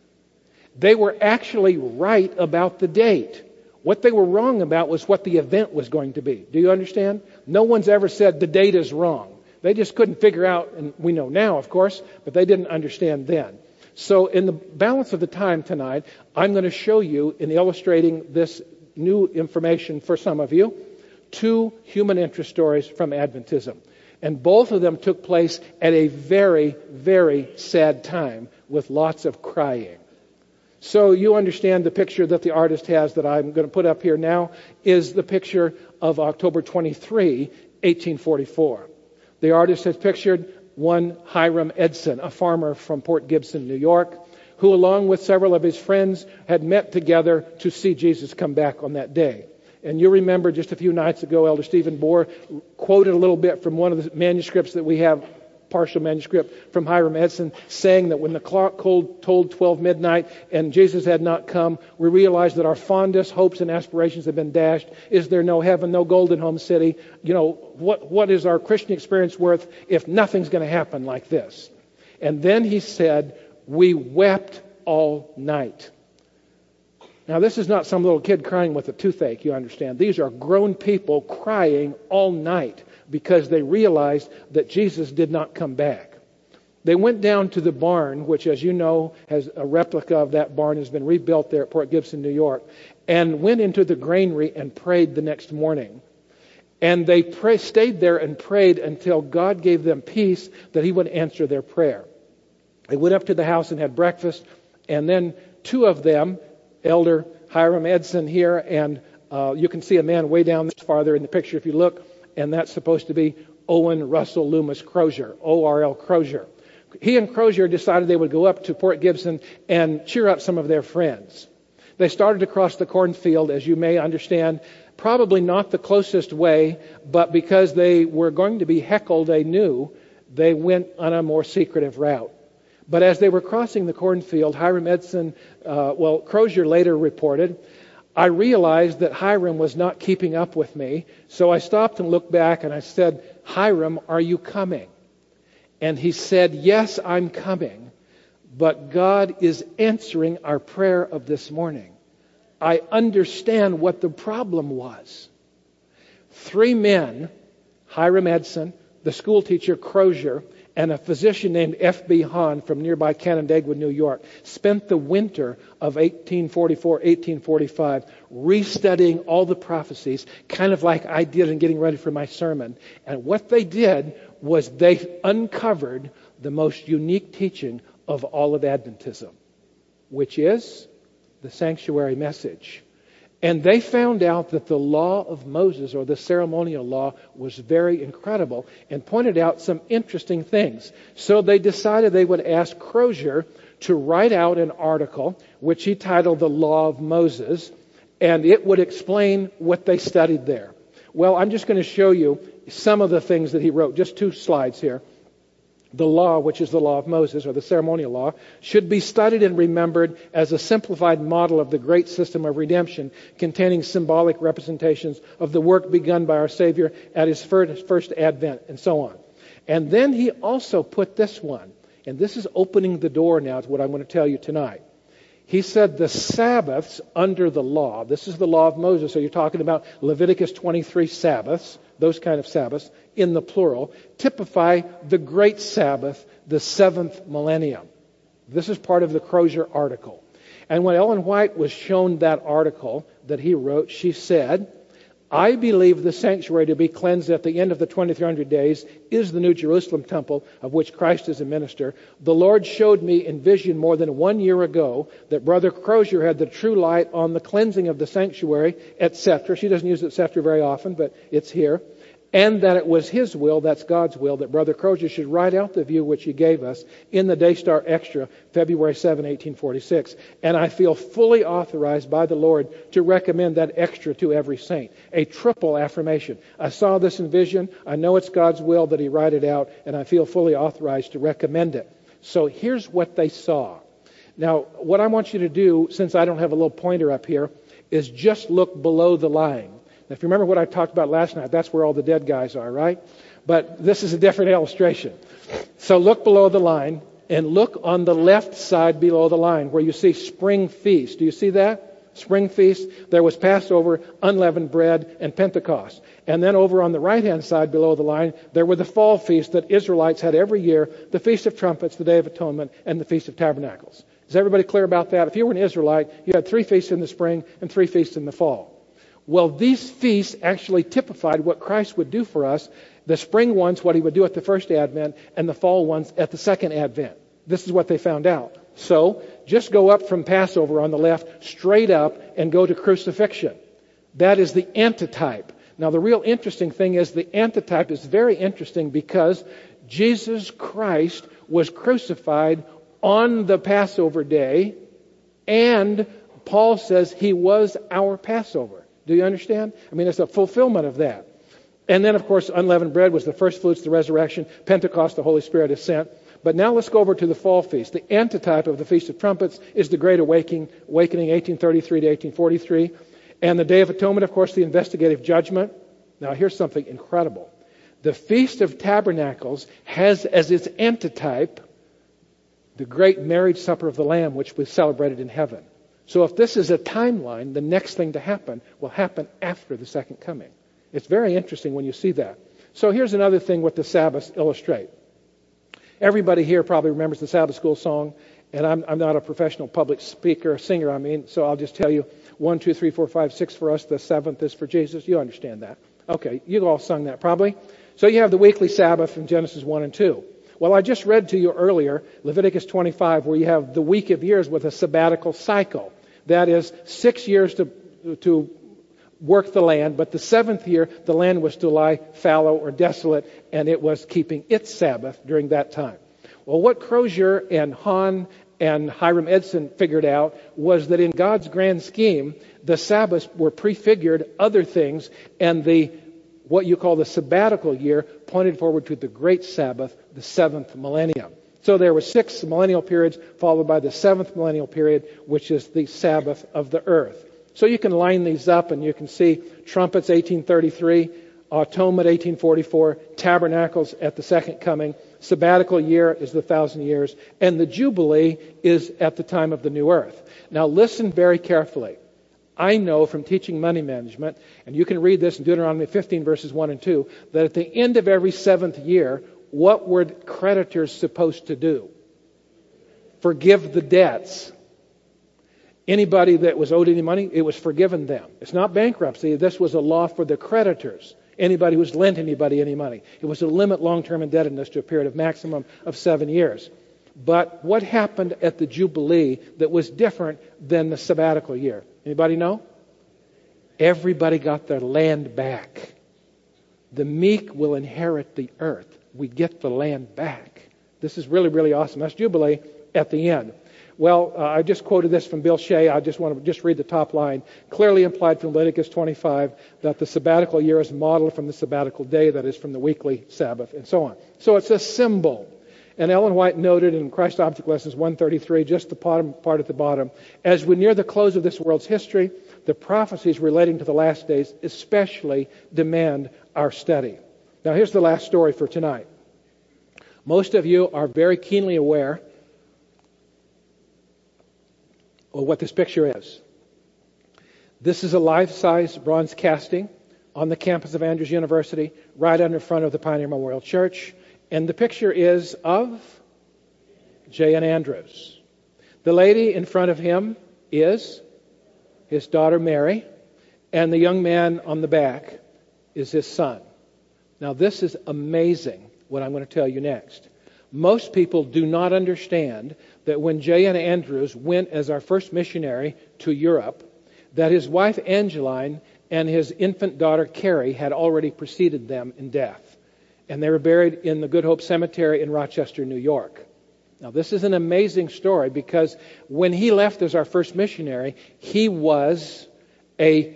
They were actually right about the date. What they were wrong about was what the event was going to be. Do you understand? No one's ever said the date is wrong. They just couldn't figure out, and we know now, of course, but they didn't understand then. So in the balance of the time tonight, I'm going to show you, in illustrating this new information for some of you, two human interest stories from Adventism. And both of them took place at a very, very sad time with lots of crying. So you understand the picture that the artist has that I'm going to put up here now is the picture of October twenty-third, eighteen forty-four. The artist has pictured one Hiram Edson, a farmer from Port Gibson, New York, who along with several of his friends had met together to see Jesus come back on that day. And you remember just a few nights ago, Elder Stephen Bohr quoted a little bit from one of the manuscripts that we have, partial manuscript from Hiram Edson, saying that when the clock told twelve midnight and Jesus had not come, we realized that our fondest hopes and aspirations have been dashed. Is there no heaven, no golden home city? You know, what what is our Christian experience worth if nothing's going to happen like this? And then he said, we wept all night. Now, this is not some little kid crying with a toothache, you understand. These are grown people crying all night because they realized that Jesus did not come back. They went down to the barn, which, as you know, has a replica of that barn, has been rebuilt there at Port Gibson, New York, and went into the granary and prayed the next morning. And they pray, stayed there and prayed until God gave them peace that he would answer their prayer. They went up to the house and had breakfast, and then two of them, Elder Hiram Edson here, and uh, you can see a man way down farther in the picture if you look, and that's supposed to be Owen Russell Loomis Crozier, O R L Crozier. He and Crozier decided they would go up to Port Gibson and cheer up some of their friends. They started across the cornfield, as you may understand, probably not the closest way, but because they were going to be heckled, they knew, they went on a more secretive route. But as they were crossing the cornfield, Hiram Edson, uh, well, Crozier later reported, I realized that Hiram was not keeping up with me, so I stopped and looked back and I said, Hiram, are you coming? And he said, yes, I'm coming, but God is answering our prayer of this morning. I understand what the problem was. Three men, Hiram Edson, the school teacher Crozier, and a physician named F B Hahn from nearby Canandaigua, New York, spent the winter of eighteen forty-four, eighteen forty-five restudying all the prophecies, kind of like I did in getting ready for my sermon. And what they did was they uncovered the most unique teaching of all of Adventism, which is the sanctuary message. And they found out that the law of Moses, or the ceremonial law, was very incredible and pointed out some interesting things. So they decided they would ask Crozier to write out an article, which he titled The Law of Moses, and it would explain what they studied there. Well, I'm just going to show you some of the things that he wrote, just two slides here. The law, which is the law of Moses, or the ceremonial law, should be studied and remembered as a simplified model of the great system of redemption, containing symbolic representations of the work begun by our Savior at his first advent, and so on. And then he also put this one, and this is opening the door now to what I'm going to tell you tonight. He said the Sabbaths under the law, this is the law of Moses, so you're talking about Leviticus twenty-three Sabbaths, those kind of Sabbaths, in the plural, typify the great Sabbath, the seventh millennium. This is part of the Crozier article. And when Ellen White was shown that article that he wrote, she said, I believe the sanctuary to be cleansed at the end of the twenty-three hundred days is the New Jerusalem temple of which Christ is a minister. The Lord showed me in vision more than one year ago that Brother Crozier had the true light on the cleansing of the sanctuary, et cetera. She doesn't use et cetera very often, but it's here. And that it was his will, that's God's will, that Brother Crozier should write out the view which he gave us in the Daystar Extra, February seventh, eighteen forty-six. And I feel fully authorized by the Lord to recommend that extra to every saint. A triple affirmation. I saw this in vision. I know it's God's will that he write it out, and I feel fully authorized to recommend it. So here's what they saw. Now, what I want you to do, since I don't have a little pointer up here, is just look below the line. Now, if you remember what I talked about last night, that's where all the dead guys are, right? But this is a different illustration. So look below the line and look on the left side below the line where you see spring feast. Do you see that? Spring feast. There was Passover, unleavened bread, and Pentecost. And then over on the right-hand side below the line, there were the fall feasts that Israelites had every year, the Feast of Trumpets, the Day of Atonement, and the Feast of Tabernacles. Is everybody clear about that? If you were an Israelite, you had three feasts in the spring and three feasts in the fall. Well, these feasts actually typified what Christ would do for us. The spring ones, what he would do at the first Advent, and the fall ones at the second Advent. This is what they found out. So, just go up from Passover on the left, straight up, and go to crucifixion. That is the antitype. Now, the real interesting thing is the antitype is very interesting because Jesus Christ was crucified on the Passover day, and Paul says he was our Passover. Do you understand? I mean, it's a fulfillment of that. And then, of course, unleavened bread was the first fruits, the resurrection. Pentecost, the Holy Spirit is sent. But now let's go over to the fall feast. The antitype of the Feast of Trumpets is the Great Awakening, awakening eighteen thirty-three to eighteen forty-three. And the Day of Atonement, of course, the investigative judgment. Now, here's something incredible. The Feast of Tabernacles has as its antitype the great marriage supper of the Lamb, which was celebrated in heaven. So if this is a timeline, the next thing to happen will happen after the second coming. It's very interesting when you see that. So here's another thing what the Sabbaths illustrate. Everybody here probably remembers the Sabbath school song, and I'm, I'm not a professional public speaker, singer, I mean, so I'll just tell you, one, two, three, four, five, six for us, the seventh is for Jesus. You understand that. Okay, you all sung that probably. So you have the weekly Sabbath in Genesis one and two. Well, I just read to you earlier, Leviticus twenty-five, where you have the week of years with a sabbatical cycle. That is six years to to work the land, but the seventh year, the land was to lie fallow or desolate, and it was keeping its Sabbath during that time. Well, what Crozier and Hahn and Hiram Edson figured out was that in God's grand scheme, the Sabbaths were prefigured other things, and the what you call the sabbatical year pointed forward to the great Sabbath, the seventh millennium. So there were six millennial periods followed by the seventh millennial period, which is the Sabbath of the earth. So you can line these up and you can see trumpets eighteen thirty-three, atonement eighteen forty-four, tabernacles at the second coming, sabbatical year is the thousand years, and the Jubilee is at the time of the new earth. Now listen very carefully. I know from teaching money management, and you can read this in Deuteronomy fifteen verses one and two, that at the end of every seventh year, what were creditors supposed to do? Forgive the debts. Anybody that was owed any money, it was forgiven them. It's not bankruptcy. This was a law for the creditors. Anybody who's lent anybody any money. It was to limit long-term indebtedness to a period of maximum of seven years. But what happened at the Jubilee that was different than the sabbatical year? Anybody know? Everybody got their land back. The meek will inherit the earth. We get the land back. This is really, really awesome. That's Jubilee at the end. Well, uh, I just quoted this from Bill Shea. I just want to just read the top line. Clearly implied from Leviticus twenty-five that the sabbatical year is modeled from the sabbatical day, that is from the weekly Sabbath, and so on. So it's a symbol. And Ellen White noted in Christ Object Lessons one thirty-three, just the bottom part at the bottom, as we near the close of this world's history, the prophecies relating to the last days especially demand our study. Now here's the last story for tonight. Most of you are very keenly aware of what this picture is. This is a life-size bronze casting on the campus of Andrews University, right under front of the Pioneer Memorial Church. And the picture is of J N Andrews. The lady in front of him is his daughter Mary, and the young man on the back is his son. Now, this is amazing, what I'm going to tell you next. Most people do not understand that when J N Andrews went as our first missionary to Europe, that his wife Angeline and his infant daughter Carrie had already preceded them in death. And they were buried in the Good Hope Cemetery in Rochester, New York. Now, this is an amazing story because when he left as our first missionary, he was a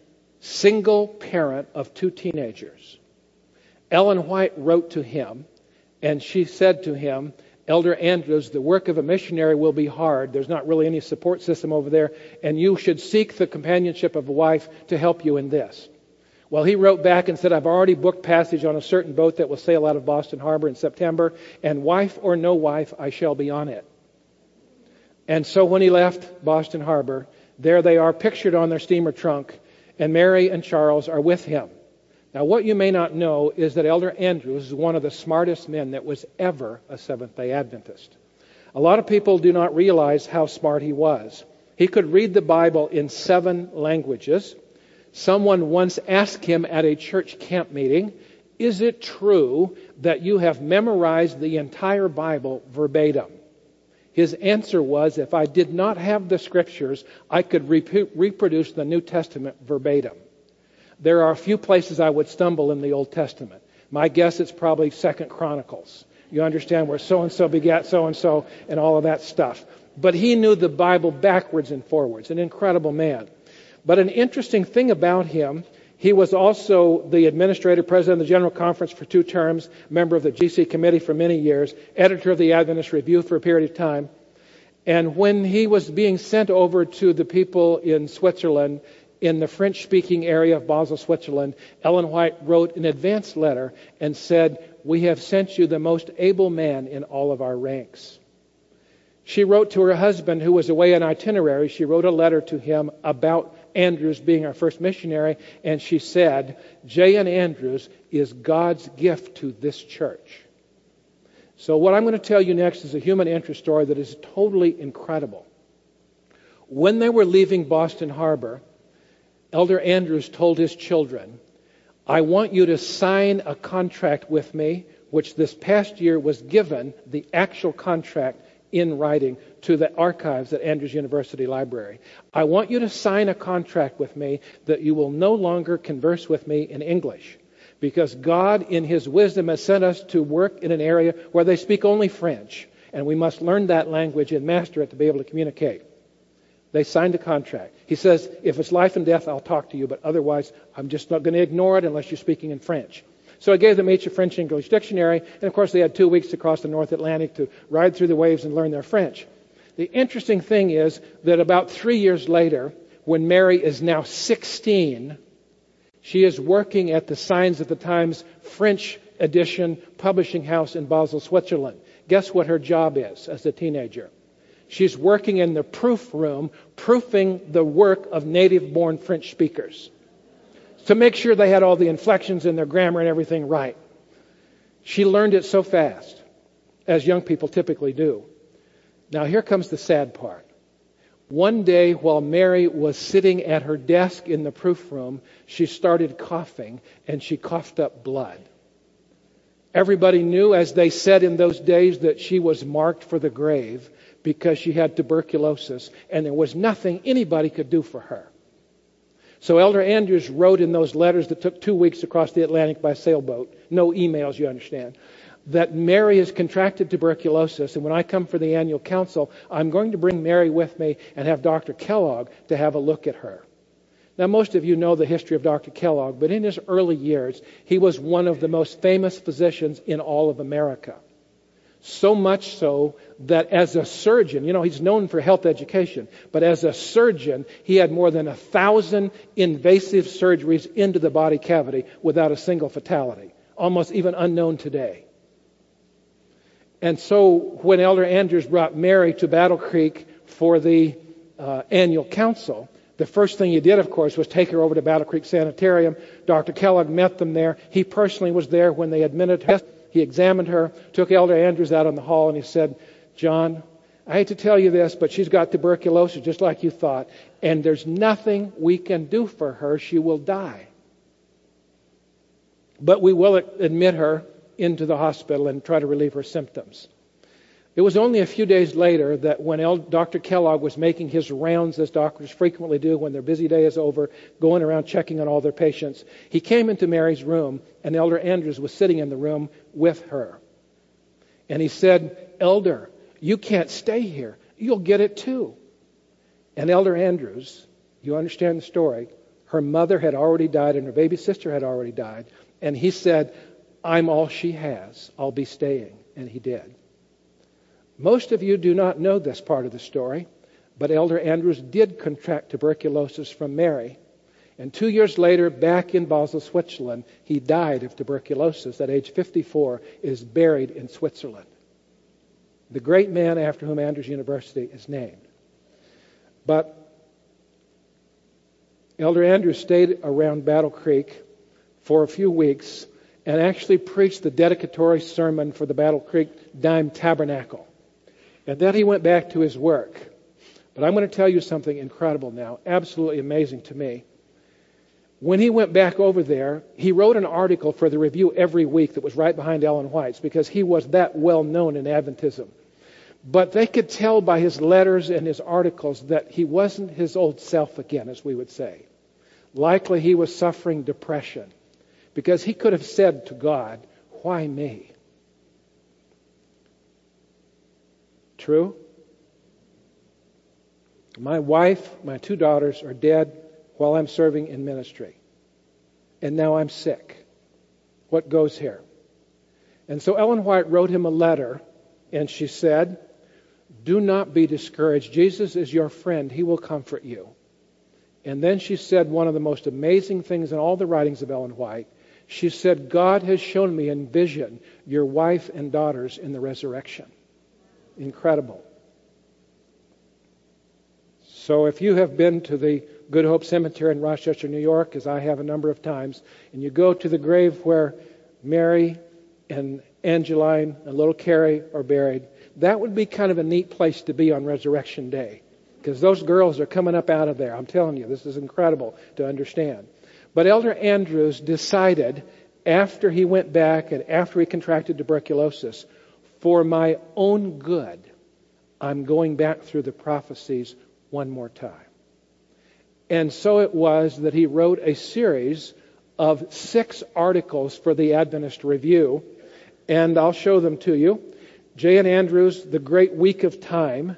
single parent of two teenagers. Ellen White wrote to him, and she said to him, Elder Andrews, the work of a missionary will be hard. There's not really any support system over there, and you should seek the companionship of a wife to help you in this. Well, he wrote back and said, I've already booked passage on a certain boat that will sail out of Boston Harbor in September, and wife or no wife, I shall be on it. And so when he left Boston Harbor, there they are pictured on their steamer trunk, and Mary and Charles are with him. Now, what you may not know is that Elder Andrews is one of the smartest men that was ever a Seventh-day Adventist. A lot of people do not realize how smart he was. He could read the Bible in seven languages. Someone once asked him at a church camp meeting, is it true that you have memorized the entire Bible verbatim? His answer was, if I did not have the Scriptures, I could rep- reproduce the New Testament verbatim. There are a few places I would stumble in the Old Testament. My guess it's probably Second Chronicles. You understand where so-and-so begat so-and-so and all of that stuff. But he knew the Bible backwards and forwards, an incredible man. But an interesting thing about him, he was also the administrator, president of the General Conference for two terms, member of the G C Committee for many years, editor of the Adventist Review for a period of time. And when he was being sent over to the people in Switzerland, in the French-speaking area of Basel, Switzerland, Ellen White wrote an advance letter and said, we have sent you the most able man in all of our ranks. She wrote to her husband, who was away on itinerary, she wrote a letter to him about Andrews being our first missionary, and she said, J N Andrews is God's gift to this church. So what I'm going to tell you next is a human interest story that is totally incredible. When they were leaving Boston Harbor, Elder Andrews told his children, I want you to sign a contract with me, which this past year was given, the actual contract in writing to the archives at Andrews University Library. I want you to sign a contract with me that you will no longer converse with me in English, because God in His wisdom has sent us to work in an area where they speak only French, and we must learn that language and master it to be able to communicate. They signed a contract. He says, if it's life and death, I'll talk to you, but otherwise I'm just not going to ignore it unless you're speaking in French. So I gave them each a French-English dictionary, and of course they had two weeks to cross the North Atlantic to ride through the waves and learn their French. The interesting thing is that about three years later, when Mary is now sixteen, she is working at the Signs of the Times French edition publishing house in Basel, Switzerland. Guess what her job is as a teenager? She's working in the proof room, proofing the work of native-born French speakers to make sure they had all the inflections in their grammar and everything right. She learned it so fast, as young people typically do. Now here comes the sad part. One day while Mary was sitting at her desk in the proof room, she started coughing, and she coughed up blood. Everybody knew, as they said in those days, that she was marked for the grave because she had tuberculosis, and there was nothing anybody could do for her. So Elder Andrews wrote in those letters that took two weeks across the Atlantic by sailboat, no emails, you understand, that Mary has contracted tuberculosis, and when I come for the annual council, I'm going to bring Mary with me and have Doctor Kellogg to have a look at her. Now, most of you know the history of Doctor Kellogg, but in his early years, he was one of the most famous physicians in all of America. So much so that as a surgeon, you know, he's known for health education, but as a surgeon, he had more than a thousand invasive surgeries into the body cavity without a single fatality, almost even unknown today. And so when Elder Andrews brought Mary to Battle Creek for the uh, annual council, the first thing he did, of course, was take her over to Battle Creek Sanitarium. Doctor Kellogg met them there. He personally was there when they admitted her. He examined her, took Elder Andrews out in the hall, and he said, John, I hate to tell you this, but she's got tuberculosis just like you thought, and there's nothing we can do for her. She will die. But we will admit her into the hospital and try to relieve her symptoms. It was only a few days later that when El- Doctor Kellogg was making his rounds, as doctors frequently do when their busy day is over, going around checking on all their patients, he came into Mary's room, and Elder Andrews was sitting in the room with her. And he said, "Elder, you can't stay here. You'll get it too." And Elder Andrews, you understand the story, her mother had already died and her baby sister had already died. And he said, "I'm all she has. I'll be staying." And he did. Most of you do not know this part of the story, but Elder Andrews did contract tuberculosis from Mary. And two years later, back in Basel, Switzerland, he died of tuberculosis at age fifty-four, is buried in Switzerland. The great man after whom Andrews University is named. But Elder Andrews stayed around Battle Creek for a few weeks and actually preached the dedicatory sermon for the Battle Creek Dime Tabernacle. And then he went back to his work. But I'm going to tell you something incredible now, absolutely amazing to me. When he went back over there, he wrote an article for the Review every week that was right behind Ellen White's because he was that well known in Adventism. But they could tell by his letters and his articles that he wasn't his old self again, as we would say. Likely he was suffering depression because he could have said to God, "Why me?" True? My wife, my two daughters are dead while I'm serving in ministry. And now I'm sick. What goes here? And so Ellen White wrote him a letter, and she said, "Do not be discouraged. Jesus is your friend. He will comfort you." And then she said one of the most amazing things in all the writings of Ellen White. She said, "God has shown me in vision your wife and daughters in the resurrection." Incredible. So if you have been to the Good Hope Cemetery in Rochester, New York, as I have a number of times, and you go to the grave where Mary and Angeline and little Carrie are buried, that would be kind of a neat place to be on Resurrection Day, because those girls are coming up out of there. I'm telling you, this is incredible to understand. But Elder Andrews decided, after he went back and after he contracted tuberculosis, for my own good, I'm going back through the prophecies one more time. And so it was that he wrote a series of six articles for the Adventist Review, and I'll show them to you. J N Andrews, The Great Week of Time,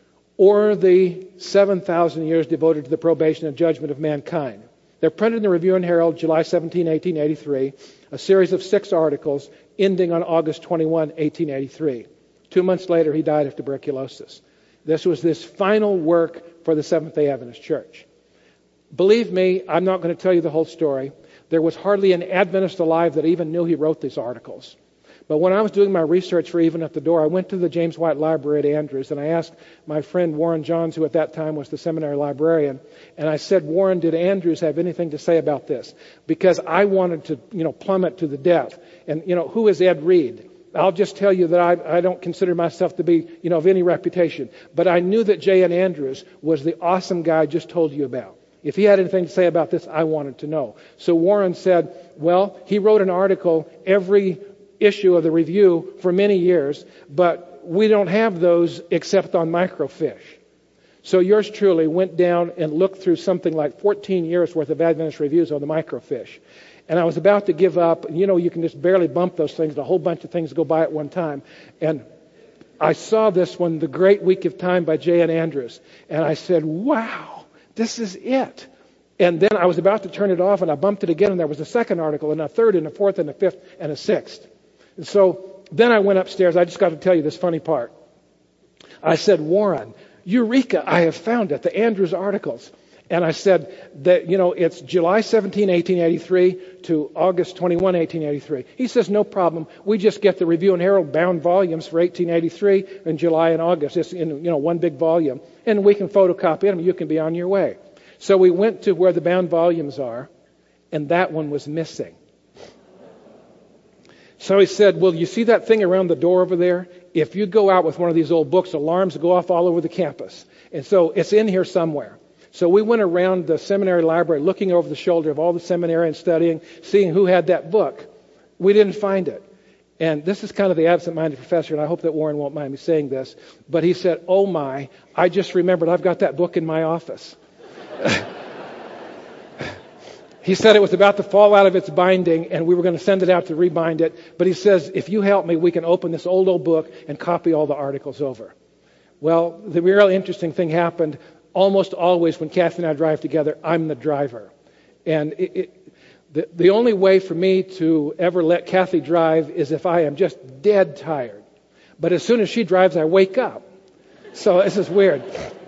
or the seven thousand years devoted to the probation and judgment of mankind. They're printed in the Review and Herald, July seventeenth, eighteen eighty-three, a series of six articles ending on August twenty-first, eighteen eighty-three. Two months later, he died of tuberculosis. This was this final work for the Seventh-day Adventist Church. Believe me, I'm not going to tell you the whole story. There was hardly an Adventist alive that even knew he wrote these articles. But when I was doing my research for Even at the Door, I went to the James White Library at Andrews, and I asked my friend Warren Johns, who at that time was the seminary librarian, and I said, "Warren, did Andrews have anything to say about this?" Because I wanted to, you know, plummet to the depth. And, you know, who is Ed Reed? I'll just tell you that I, I don't consider myself to be, you know, of any reputation. But I knew that J N Andrews was the awesome guy I just told you about. If he had anything to say about this, I wanted to know. So Warren said, well, he wrote an article every issue of the Review for many years, but we don't have those except on microfiche. So yours truly went down and looked through something like fourteen years worth of Adventist reviews on the microfiche. And I was about to give up. You know, you can just barely bump those things. A whole bunch of things go by at one time. And I saw this one, The Great Week of Time by J N Andrews. And I said, wow, this is it. And then I was about to turn it off, and I bumped it again, and there was a second article, and a third, and a fourth, and a fifth, and a sixth. And so then I went upstairs. I just got to tell you this funny part. I said, Warren, Eureka, I have found it, the Andrews articles. And I said that, you know, it's July seventeenth, eighteen eighty-three to August twenty-first, eighteen eighty-three. He says, no problem. We just get the Review and Herald bound volumes for eighteen eighty-three in July and August. It's in, you know, one big volume. And we can photocopy them. You can be on your way. So we went to where the bound volumes are, and that one was missing. So he said, well, you see that thing around the door over there? if you go out with one of these old books, alarms go off all over the campus. And so it's in here somewhere. So we went around the seminary library looking over the shoulder of all the seminarians studying, seeing who had that book. We didn't find it. And this is kind of the absent-minded professor, and I hope that Warren won't mind me saying this. But he said, oh my, I just remembered I've got that book in my office. He said it was about to fall out of its binding, and we were going to send it out to rebind it. But he says, if you help me, we can open this old, old book and copy all the articles over. Well, the really interesting thing happened. Almost always when Kathy and I drive together, I'm the driver. And it, it, the, the only way for me to ever let Kathy drive is if I am just dead tired. But as soon as she drives, I wake up. So this is weird.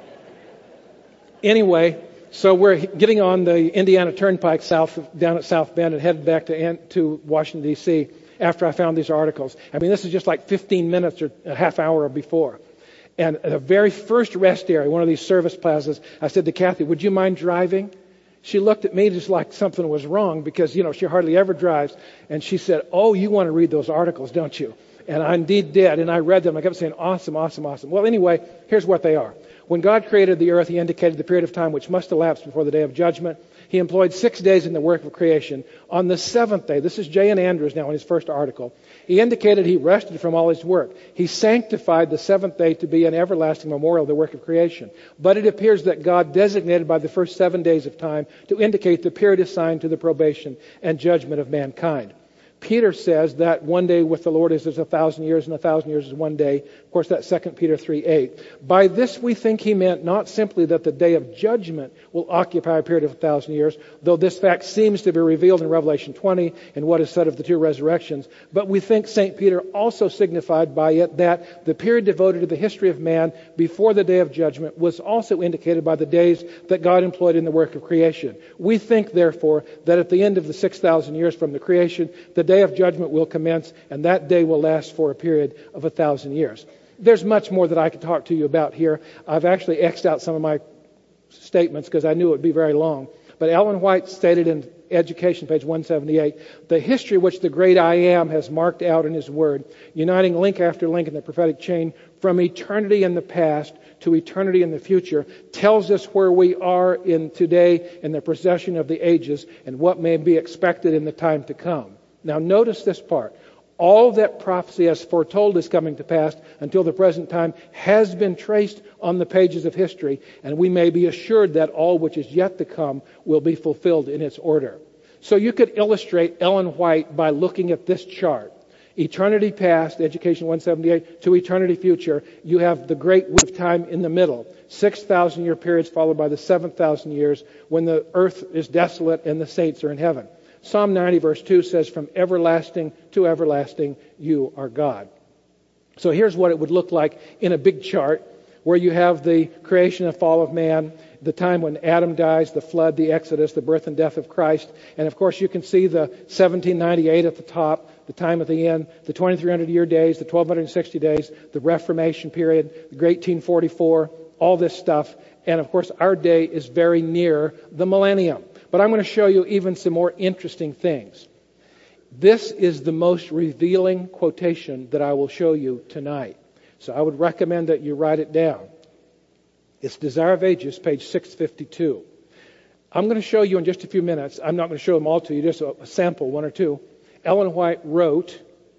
Anyway, so we're getting on the Indiana Turnpike south down at South Bend and headed back to, to Washington, D C after I found these articles. I mean, this is just like fifteen minutes or a half hour before. And the very first rest area, one of these service plazas, I said to Kathy, would you mind driving? She looked at me just like something was wrong because, you know, she hardly ever drives. And she said, oh, you want to read those articles, don't you? And I indeed did. And I read them. I kept saying, awesome, awesome, awesome. Well, anyway, here's what they are. When God created the earth, He indicated the period of time which must elapse before the day of judgment. He employed six days in the work of creation. On the seventh day, this is J N Andrews now in his first article, he indicated He rested from all His work. He sanctified the seventh day to be an everlasting memorial of the work of creation. But it appears that God designated by the first seven days of time to indicate the period assigned to the probation and judgment of mankind. Peter says that one day with the Lord is as a thousand years, and a thousand years is one day. Of course, that's Second Peter three eight. By this we think he meant not simply that the day of judgment will occupy a period of a thousand years, though this fact seems to be revealed in Revelation twenty and what is said of the two resurrections. But we think Saint Peter also signified by it that the period devoted to the history of man before the day of judgment was also indicated by the days that God employed in the work of creation. We think, therefore, that at the end of the six thousand years from the creation, the day of judgment will commence, and that day will last for a period of a thousand years. There's much more that I could talk to you about here. I've actually X'd out some of my statements because I knew it would be very long. But Ellen White stated in Education, page one seventy-eight, the history which the great I Am has marked out in His Word, uniting link after link in the prophetic chain from eternity in the past to eternity in the future, tells us where we are in today in the procession of the ages and what may be expected in the time to come. Now notice this part. All that prophecy has foretold is coming to pass until the present time has been traced on the pages of history, and we may be assured that all which is yet to come will be fulfilled in its order. So you could illustrate Ellen White by looking at this chart. Eternity past, Education one seventy-eight, to eternity future, you have the great wheel of time in the middle. six thousand year periods followed by the seven thousand years when the earth is desolate and the saints are in heaven. Psalm ninety verse two says, from everlasting to everlasting, you are God. So here's what it would look like in a big chart where you have the creation and fall of man, the time when Adam dies, the flood, the Exodus, the birth and death of Christ. And of course you can see the seventeen ninety-eight at the top, the time at the end, the twenty-three hundred year days, the twelve sixty days, the Reformation period, the great eighteen forty-four, all this stuff. And of course our day is very near the millennium. But I'm going to show you even some more interesting things. This is the most revealing quotation that I will show you tonight. So I would recommend that you write it down. It's Desire of Ages, page six fifty-two. I'm going to show you in just a few minutes. I'm not going to show them all to you, just a, a sample, one or two. Ellen White wrote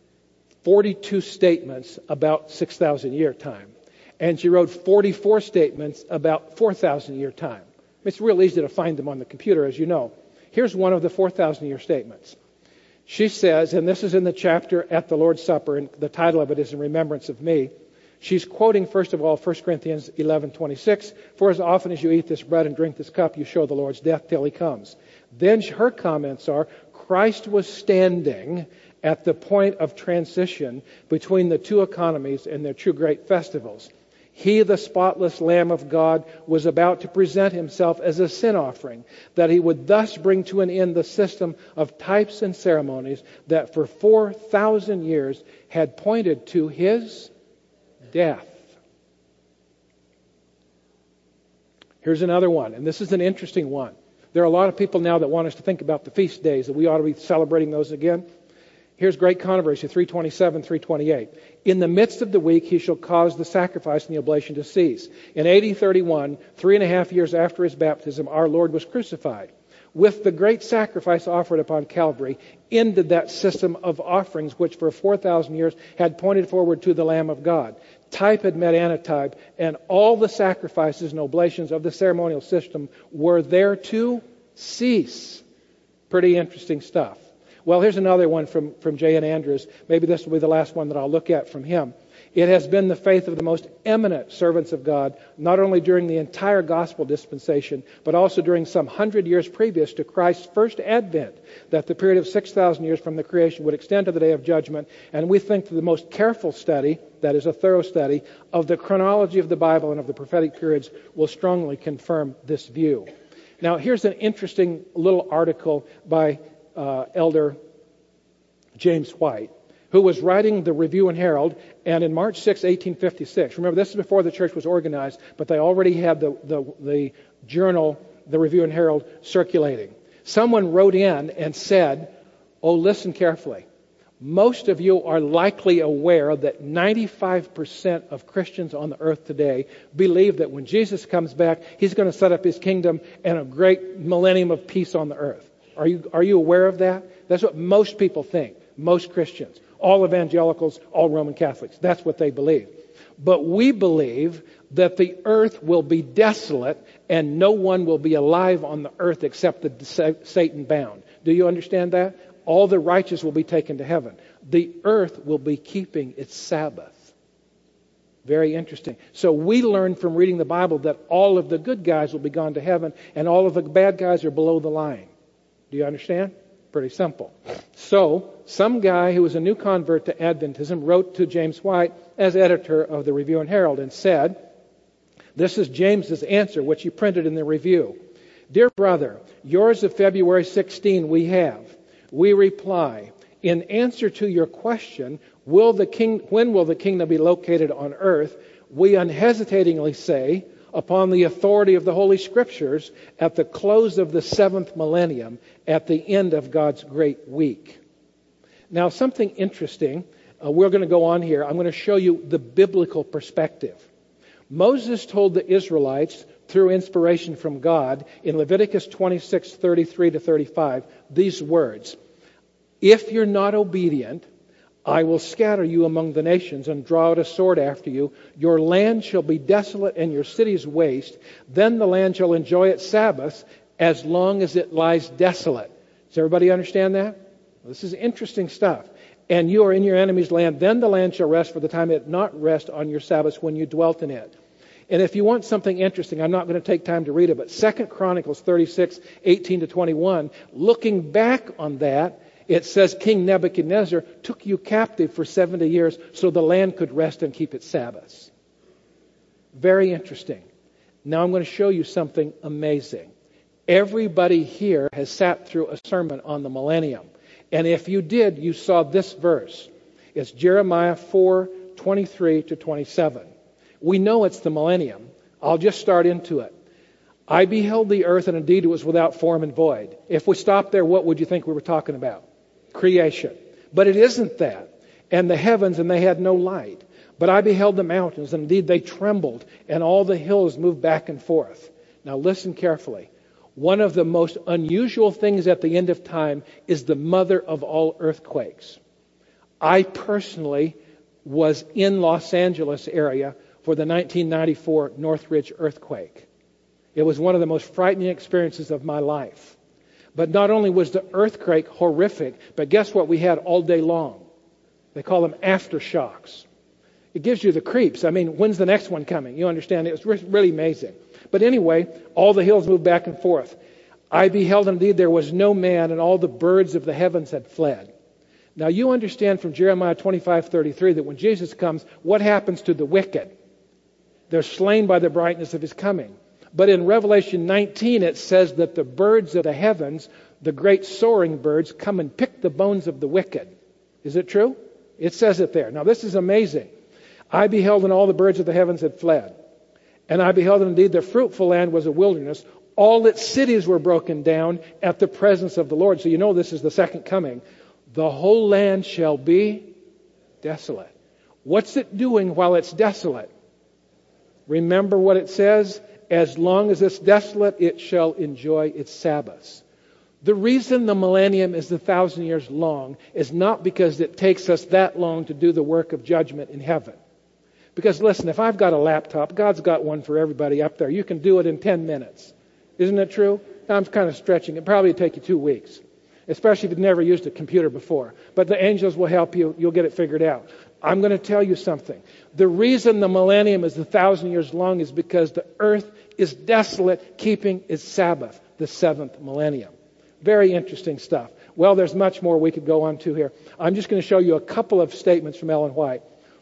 forty-two statements about six thousand year time. And she wrote forty-four statements about four thousand year time. It's real easy to find them on the computer, as you know. Here's one of the four thousand year statements. She says, and this is in the chapter at the Lord's Supper, and the title of it is In Remembrance of Me. She's quoting, first of all, First Corinthians eleven twenty-six, for as often as you eat this bread and drink this cup, you show the Lord's death till He comes. Then her comments are, Christ was standing at the point of transition between the two economies and their two great festivals. He, the spotless Lamb of God, was about to present Himself as a sin offering, that He would thus bring to an end the system of types and ceremonies that for four thousand years had pointed to His death. Here's another one, and this is an interesting one. There are a lot of people now that want us to think about the feast days, that we ought to be celebrating those again. Here's great controversy, three twenty-seven, three twenty-eight. In the midst of the week, he shall cause the sacrifice and the oblation to cease. In A D thirty-one, three and a half years after his baptism, our Lord was crucified. With the great sacrifice offered upon Calvary, ended that system of offerings which for four thousand years had pointed forward to the Lamb of God. Type had met antitype, and all the sacrifices and oblations of the ceremonial system were there to cease. Pretty interesting stuff. Well, here's another one from, from J N Andrews. Maybe this will be the last one that I'll look at from him. It has been the faith of the most eminent servants of God, not only during the entire gospel dispensation, but also during some hundred years previous to Christ's first advent, that the period of six thousand years from the creation would extend to the day of judgment. And we think that the most careful study, that is a thorough study, of the chronology of the Bible and of the prophetic periods will strongly confirm this view. Now, here's an interesting little article by uh, Elder James White, who was writing the Review and Herald, and in March sixth, eighteen fifty-six, remember this is before the church was organized, but they already had the, the, the journal, the Review and Herald, circulating. Someone wrote in and said, oh, listen carefully. Most of you are likely aware that ninety-five percent of Christians on the earth today believe that when Jesus comes back, he's going to set up his kingdom and a great millennium of peace on the earth. Are you, are you aware of that? That's what most people think, most Christians. All evangelicals, all Roman Catholics. That's what they believe. But we believe that the earth will be desolate and no one will be alive on the earth except the Satan bound. Do you understand that? All the righteous will be taken to heaven. The earth will be keeping its Sabbath. Very interesting. So we learn from reading the Bible that all of the good guys will be gone to heaven and all of the bad guys are below the line. Do you understand? Pretty simple. So, some guy who was a new convert to Adventism wrote to James White as editor of the Review and Herald and said, this is James's answer, which he printed in the Review. Dear brother, yours of February sixteenth we have. We reply, in answer to your question, will the king, when will the kingdom be located on earth? We unhesitatingly say, upon the authority of the Holy Scriptures, at the close of the seventh millennium, at the end of God's great week. Now, something interesting, uh, we're going to go on here. I'm going to show you the biblical perspective. Moses told the Israelites, through inspiration from God, in Leviticus twenty-six, thirty-three to thirty-five, these words, if you're not obedient, I will scatter you among the nations and draw out a sword after you. Your land shall be desolate and your cities waste. Then the land shall enjoy its Sabbaths as long as it lies desolate. Does everybody understand that? This is interesting stuff. And you are in your enemy's land. Then the land shall rest for the time it not rest on your Sabbaths when you dwelt in it. And if you want something interesting, I'm not going to take time to read it, but Second Chronicles thirty-six, eighteen to twenty-one, looking back on that, it says King Nebuchadnezzar took you captive for seventy years so the land could rest and keep its Sabbaths. Very interesting. Now I'm going to show you something amazing. Everybody here has sat through a sermon on the millennium. And if you did, you saw this verse. It's Jeremiah four, twenty-three to twenty-seven. We know it's the millennium. I'll just start into it. I beheld the earth, and indeed it was without form and void. If we stopped there, what would you think we were talking about? Creation. But it isn't that. And the heavens, and they had no light. But I beheld the mountains, and indeed they trembled, and all the hills moved back and forth. Now listen carefully. One of the most unusual things at the end of time is the mother of all earthquakes. I personally was in Los Angeles area for the nineteen ninety-four Northridge earthquake. It was one of the most frightening experiences of my life. But not only was the earthquake horrific, but guess what we had all day long? They call them aftershocks. It gives you the creeps. I mean, when's the next one coming? You understand? It was re- really amazing. But anyway, all the hills moved back and forth. I beheld, indeed, there was no man, and all the birds of the heavens had fled. Now, you understand from Jeremiah twenty-five, thirty-three that when Jesus comes, what happens to the wicked? They're slain by the brightness of his coming. But in Revelation nineteen, it says that the birds of the heavens, the great soaring birds, come and pick the bones of the wicked. Is it true? It says it there. Now, this is amazing. I beheld, and all the birds of the heavens had fled. And I beheld, and indeed, the fruitful land was a wilderness. All its cities were broken down at the presence of the Lord. So you know this is the second coming. The whole land shall be desolate. What's it doing while it's desolate? Remember what it says? As long as it's desolate, it shall enjoy its Sabbaths. The reason the millennium is a thousand years long is not because it takes us that long to do the work of judgment in heaven. Because listen, if I've got a laptop, God's got one for everybody up there. You can do it in ten minutes. Isn't it true? I'm kind of stretching. It'll probably take you two weeks. Especially if you've never used a computer before. But the angels will help you. You'll get it figured out. I'm going to tell you something. The reason the millennium is a thousand years long is because the earth is desolate, keeping its Sabbath, the seventh millennium. Very interesting stuff. Well, there's much more we could go on to here. I'm just going to show you a couple of statements from Ellen White.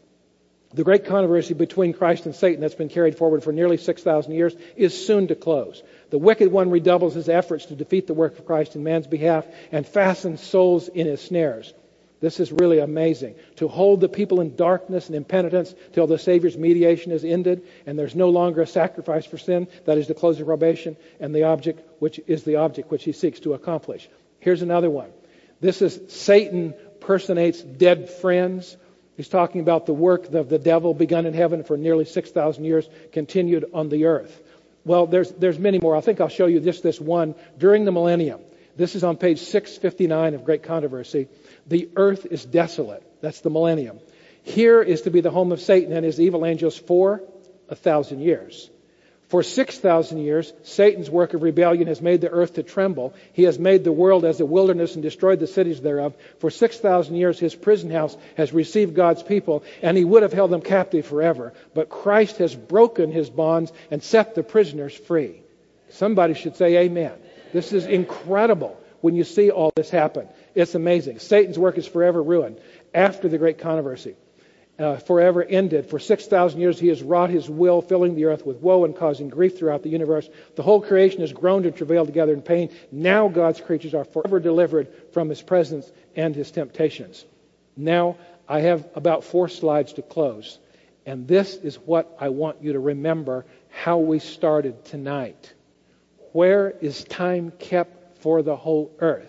The great controversy between Christ and Satan that's been carried forward for nearly six thousand years is soon to close. The wicked one redoubles his efforts to defeat the work of Christ in man's behalf and fastens souls in his snares. This is really amazing. To hold the people in darkness and impenitence till the Savior's mediation is ended and there's no longer a sacrifice for sin, that is the close of probation, and the object which is the object which he seeks to accomplish. Here's another one. This is Satan personates dead friends. He's talking about the work of the devil begun in heaven for nearly six thousand years, continued on the earth. Well, there's there's many more. I think I'll show you just this one during the millennium. This is on page six fifty-nine of Great Controversy. The earth is desolate. That's the millennium. Here is to be the home of Satan and his evil angels for a thousand years. For six thousand years, Satan's work of rebellion has made the earth to tremble. He has made the world as a wilderness and destroyed the cities thereof. For six thousand years, his prison house has received God's people, and he would have held them captive forever. But Christ has broken his bonds and set the prisoners free. Somebody should say amen. This is incredible when you see all this happen. It's amazing. Satan's work is forever ruined after the great controversy. Uh, forever ended. For six thousand years he has wrought his will, filling the earth with woe and causing grief throughout the universe. The whole creation has groaned and travailed together in pain. Now God's creatures are forever delivered from his presence and his temptations. Now I have about four slides to close. And this is what I want you to remember how we started tonight. Where is time kept for the whole earth?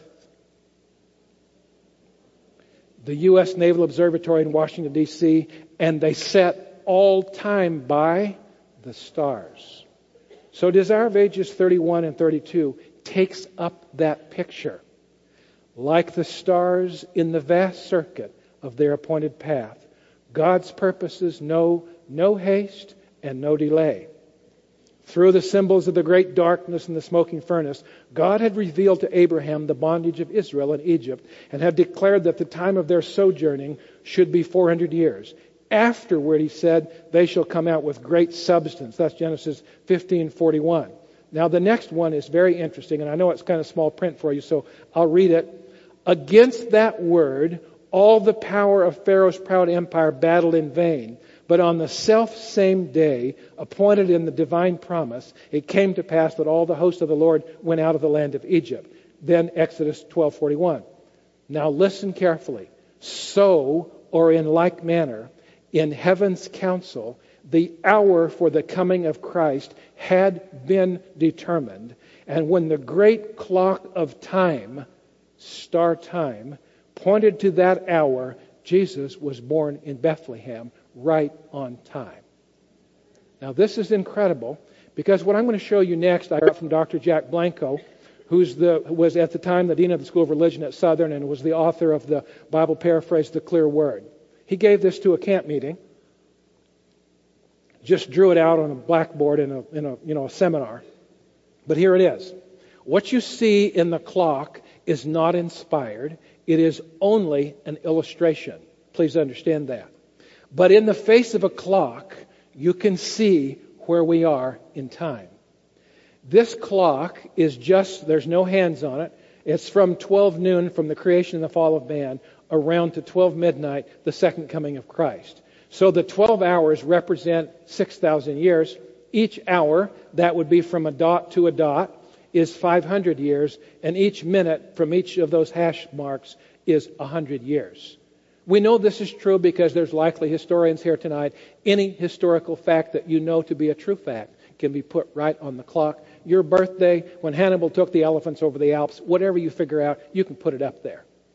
The U S Naval Observatory in Washington, D C, and they set all time by the stars. So Desire of Ages thirty-one and thirty-two takes up that picture. Like the stars in the vast circuit of their appointed path, God's purposes know no haste and no delay. Through the symbols of the great darkness and the smoking furnace, God had revealed to Abraham the bondage of Israel in Egypt and had declared that the time of their sojourning should be four hundred years. Afterward, he said, they shall come out with great substance. That's Genesis fifteen forty-one. Now, the next one is very interesting, and I know it's kind of small print for you, so I'll read it. Against that word, all the power of Pharaoh's proud empire battled in vain. But on the self-same day, appointed in the divine promise, it came to pass that all the hosts of the Lord went out of the land of Egypt. Then Exodus twelve forty-one. Now listen carefully. So, or in like manner, in heaven's council, the hour for the coming of Christ had been determined. And when the great clock of time, star time, pointed to that hour, Jesus was born in Bethlehem, right on time. Now this is incredible because what I'm going to show you next I heard from Doctor Jack Blanco, who's the who was at the time the dean of the School of Religion at Southern and was the author of the Bible paraphrase, The Clear Word. He gave this to a camp meeting, just drew it out on a blackboard in a in a you know a seminar. But here it is. What you see in the clock is not inspired. It is only an illustration. Please understand that. But in the face of a clock, you can see where we are in time. This clock is just, there's no hands on it. It's from twelve noon, from the creation and the fall of man, around to twelve midnight, the second coming of Christ. So the twelve hours represent six thousand years. Each hour, that would be from a dot to a dot, is five hundred years. And each minute from each of those hash marks is one hundred years. We know this is true because there's likely historians here tonight. Any historical fact that you know to be a true fact can be put right on the clock. Your birthday, when Hannibal took the elephants over the Alps, whatever you figure out, you can put it up there.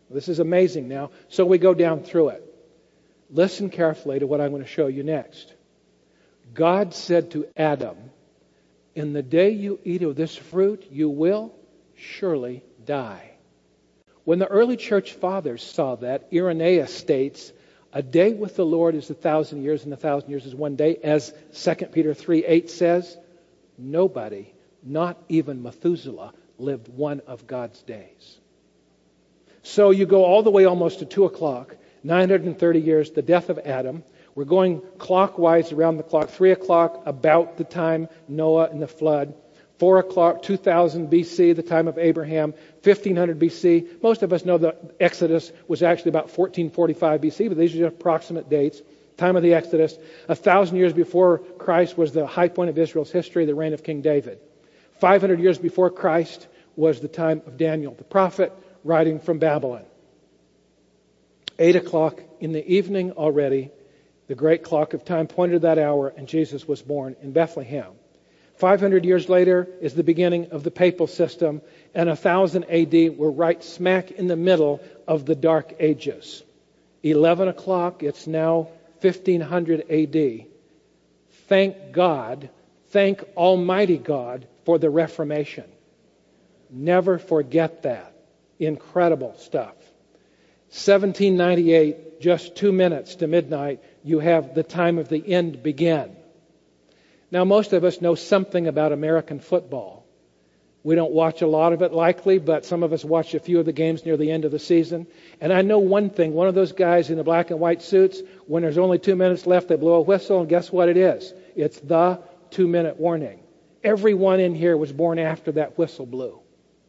This is amazing now. So we go down through it. Listen carefully to what I'm going to show you next. God said to Adam, in the day you eat of this fruit, you will surely die. When the early church fathers saw that, Irenaeus states, a day with the Lord is a thousand years, and a thousand years is one day. As Second Peter three eight says, nobody, not even Methuselah, lived one of God's days. So you go all the way almost to two o'clock, nine hundred thirty years, the death of Adam. We're going clockwise around the clock. three o'clock, about the time Noah and the flood. four o'clock, two thousand B C, the time of Abraham. fifteen hundred B C. Most of us know the Exodus was actually about fourteen forty-five B C, but these are just approximate dates. Time of the Exodus. A thousand years before Christ was the high point of Israel's history, the reign of King David. five hundred years before Christ was the time of Daniel, the prophet, writing from Babylon. Eight o'clock in the evening already, the great clock of time pointed to that hour, and Jesus was born in Bethlehem. five hundred years later is the beginning of the papal system, and one thousand A D, we're right smack in the middle of the Dark Ages. eleven o'clock, it's now fifteen hundred A D. Thank God, thank Almighty God for the Reformation. Never forget that. Incredible stuff. seventeen ninety-eight, just two minutes to midnight, you have the time of the end begin. Now, most of us know something about American football. We don't watch a lot of it likely, but some of us watch a few of the games near the end of the season. And I know one thing, one of those guys in the black and white suits, when there's only two minutes left, they blow a whistle, and guess what it is? It's the two-minute warning. Everyone in here was born after that whistle blew.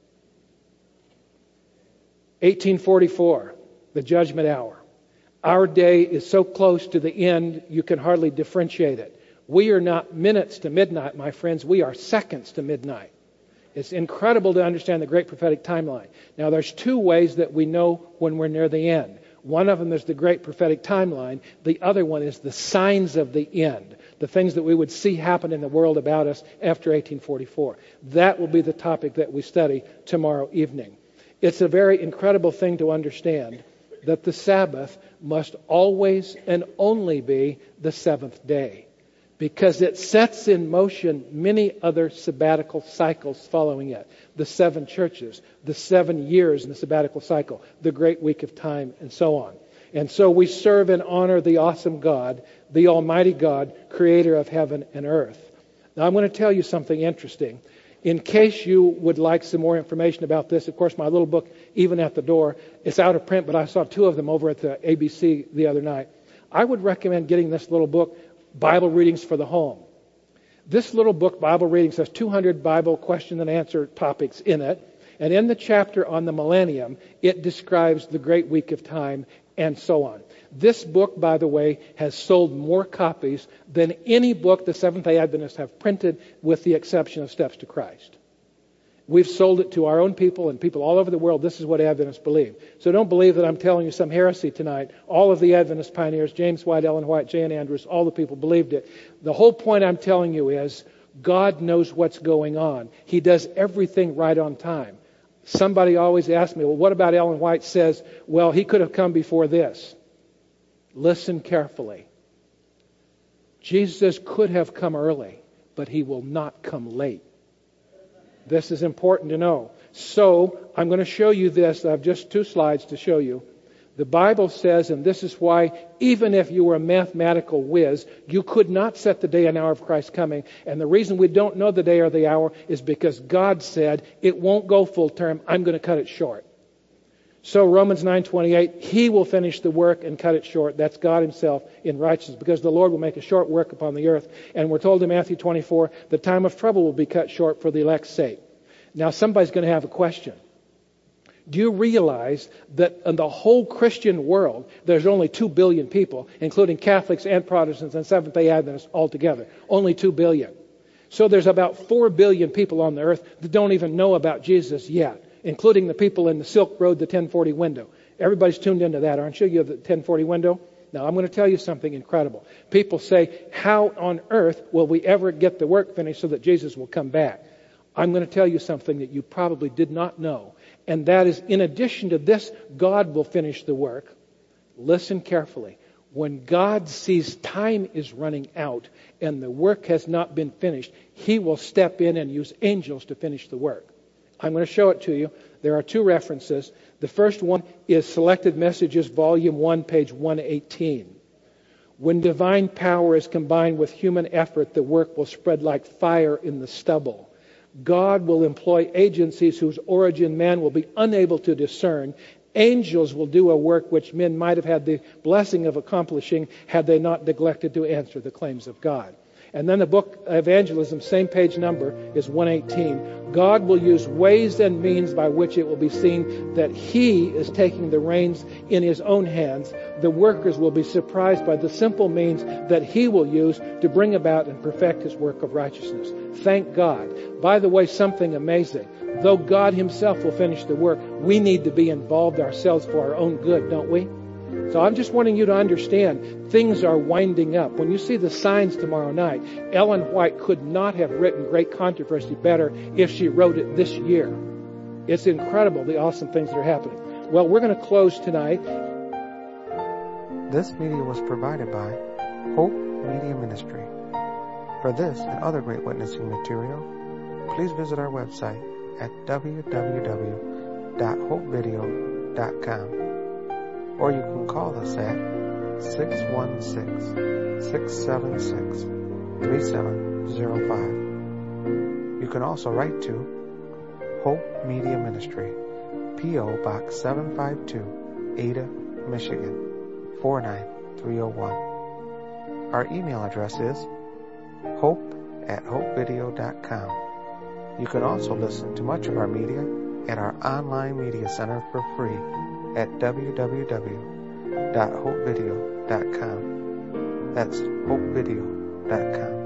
eighteen forty-four, the judgment hour. Our day is so close to the end, you can hardly differentiate it. We are not minutes to midnight, my friends. We are seconds to midnight. It's incredible to understand the great prophetic timeline. Now, there's two ways that we know when we're near the end. One of them is the great prophetic timeline. The other one is the signs of the end, the things that we would see happen in the world about us after eighteen forty-four. That will be the topic that we study tomorrow evening. It's a very incredible thing to understand that the Sabbath must always and only be the seventh day, because it sets in motion many other sabbatical cycles following it. The seven churches, the seven years in the sabbatical cycle, the great week of time, and so on. And so we serve and honor the awesome God, the Almighty God, creator of heaven and earth. Now, I'm going to tell you something interesting. In case you would like some more information about this, of course, my little book, Even at the Door, it's out of print, but I saw two of them over at the A B C the other night. I would recommend getting this little book, Bible Readings for the Home. This little book, Bible Readings, has two hundred Bible question and answer topics in it. And in the chapter on the millennium, it describes the great week of time and so on. This book, by the way, has sold more copies than any book the Seventh-day Adventists have printed, with the exception of Steps to Christ. We've sold it to our own people and people all over the world. This is what Adventists believe. So don't believe that I'm telling you some heresy tonight. All of the Adventist pioneers, James White, Ellen White, J N Andrews, all the people believed it. The whole point I'm telling you is God knows what's going on. He does everything right on time. Somebody always asks me, well, what about Ellen White says, well, he could have come before this. Listen carefully. Jesus could have come early, but he will not come late. This is important to know. So I'm going to show you this. I have just two slides to show you. The Bible says, and this is why, even if you were a mathematical whiz, you could not set the day and hour of Christ's coming. And the reason we don't know the day or the hour is because God said, it won't go full term. I'm going to cut it short. So Romans nine twenty-eight, he will finish the work and cut it short. That's God himself in righteousness, because the Lord will make a short work upon the earth. And we're told in Matthew twenty-four, the time of trouble will be cut short for the elect's sake. Now somebody's going to have a question. Do you realize that in the whole Christian world, there's only two billion people, including Catholics and Protestants and Seventh-day Adventists altogether? Only two billion. So there's about four billion people on the earth that don't even know about Jesus yet, including the people in the Silk Road, the ten forty window. Everybody's tuned into that, aren't you? You have the ten forty window. Now, I'm going to tell you something incredible. People say, how on earth will we ever get the work finished so that Jesus will come back? I'm going to tell you something that you probably did not know. And that is, in addition to this, God will finish the work. Listen carefully. When God sees time is running out and the work has not been finished, He will step in and use angels to finish the work. I'm going to show it to you. There are two references. The first one is Selected Messages, Volume one, page one eighteen. When divine power is combined with human effort, the work will spread like fire in the stubble. God will employ agencies whose origin man will be unable to discern. Angels will do a work which men might have had the blessing of accomplishing had they not neglected to answer the claims of God. And then the book Evangelism, same page number, is one eighteen. God will use ways and means by which it will be seen that He is taking the reins in His own hands. The workers will be surprised by the simple means that He will use to bring about and perfect His work of righteousness. Thank God. By the way, something amazing. Though God Himself will finish the work, we need to be involved ourselves for our own good, don't we? So I'm just wanting you to understand, things are winding up. When you see the signs tomorrow night, Ellen White could not have written Great Controversy better if she wrote it this year. It's incredible, the awesome things that are happening. Well, we're going to close tonight. This media was provided by Hope Media Ministry. For this and other great witnessing material, please visit our website at w w w dot hope video dot com. Or you can call us at six one six, six seven six, three seven zero five. You can also write to Hope Media Ministry, P O Box seven five two, Ada, Michigan, four nine three zero one. Our email address is hope at hope video dot com. You can also listen to much of our media at our online media center for free at w w w dot hope video dot com. That's hope video dot com.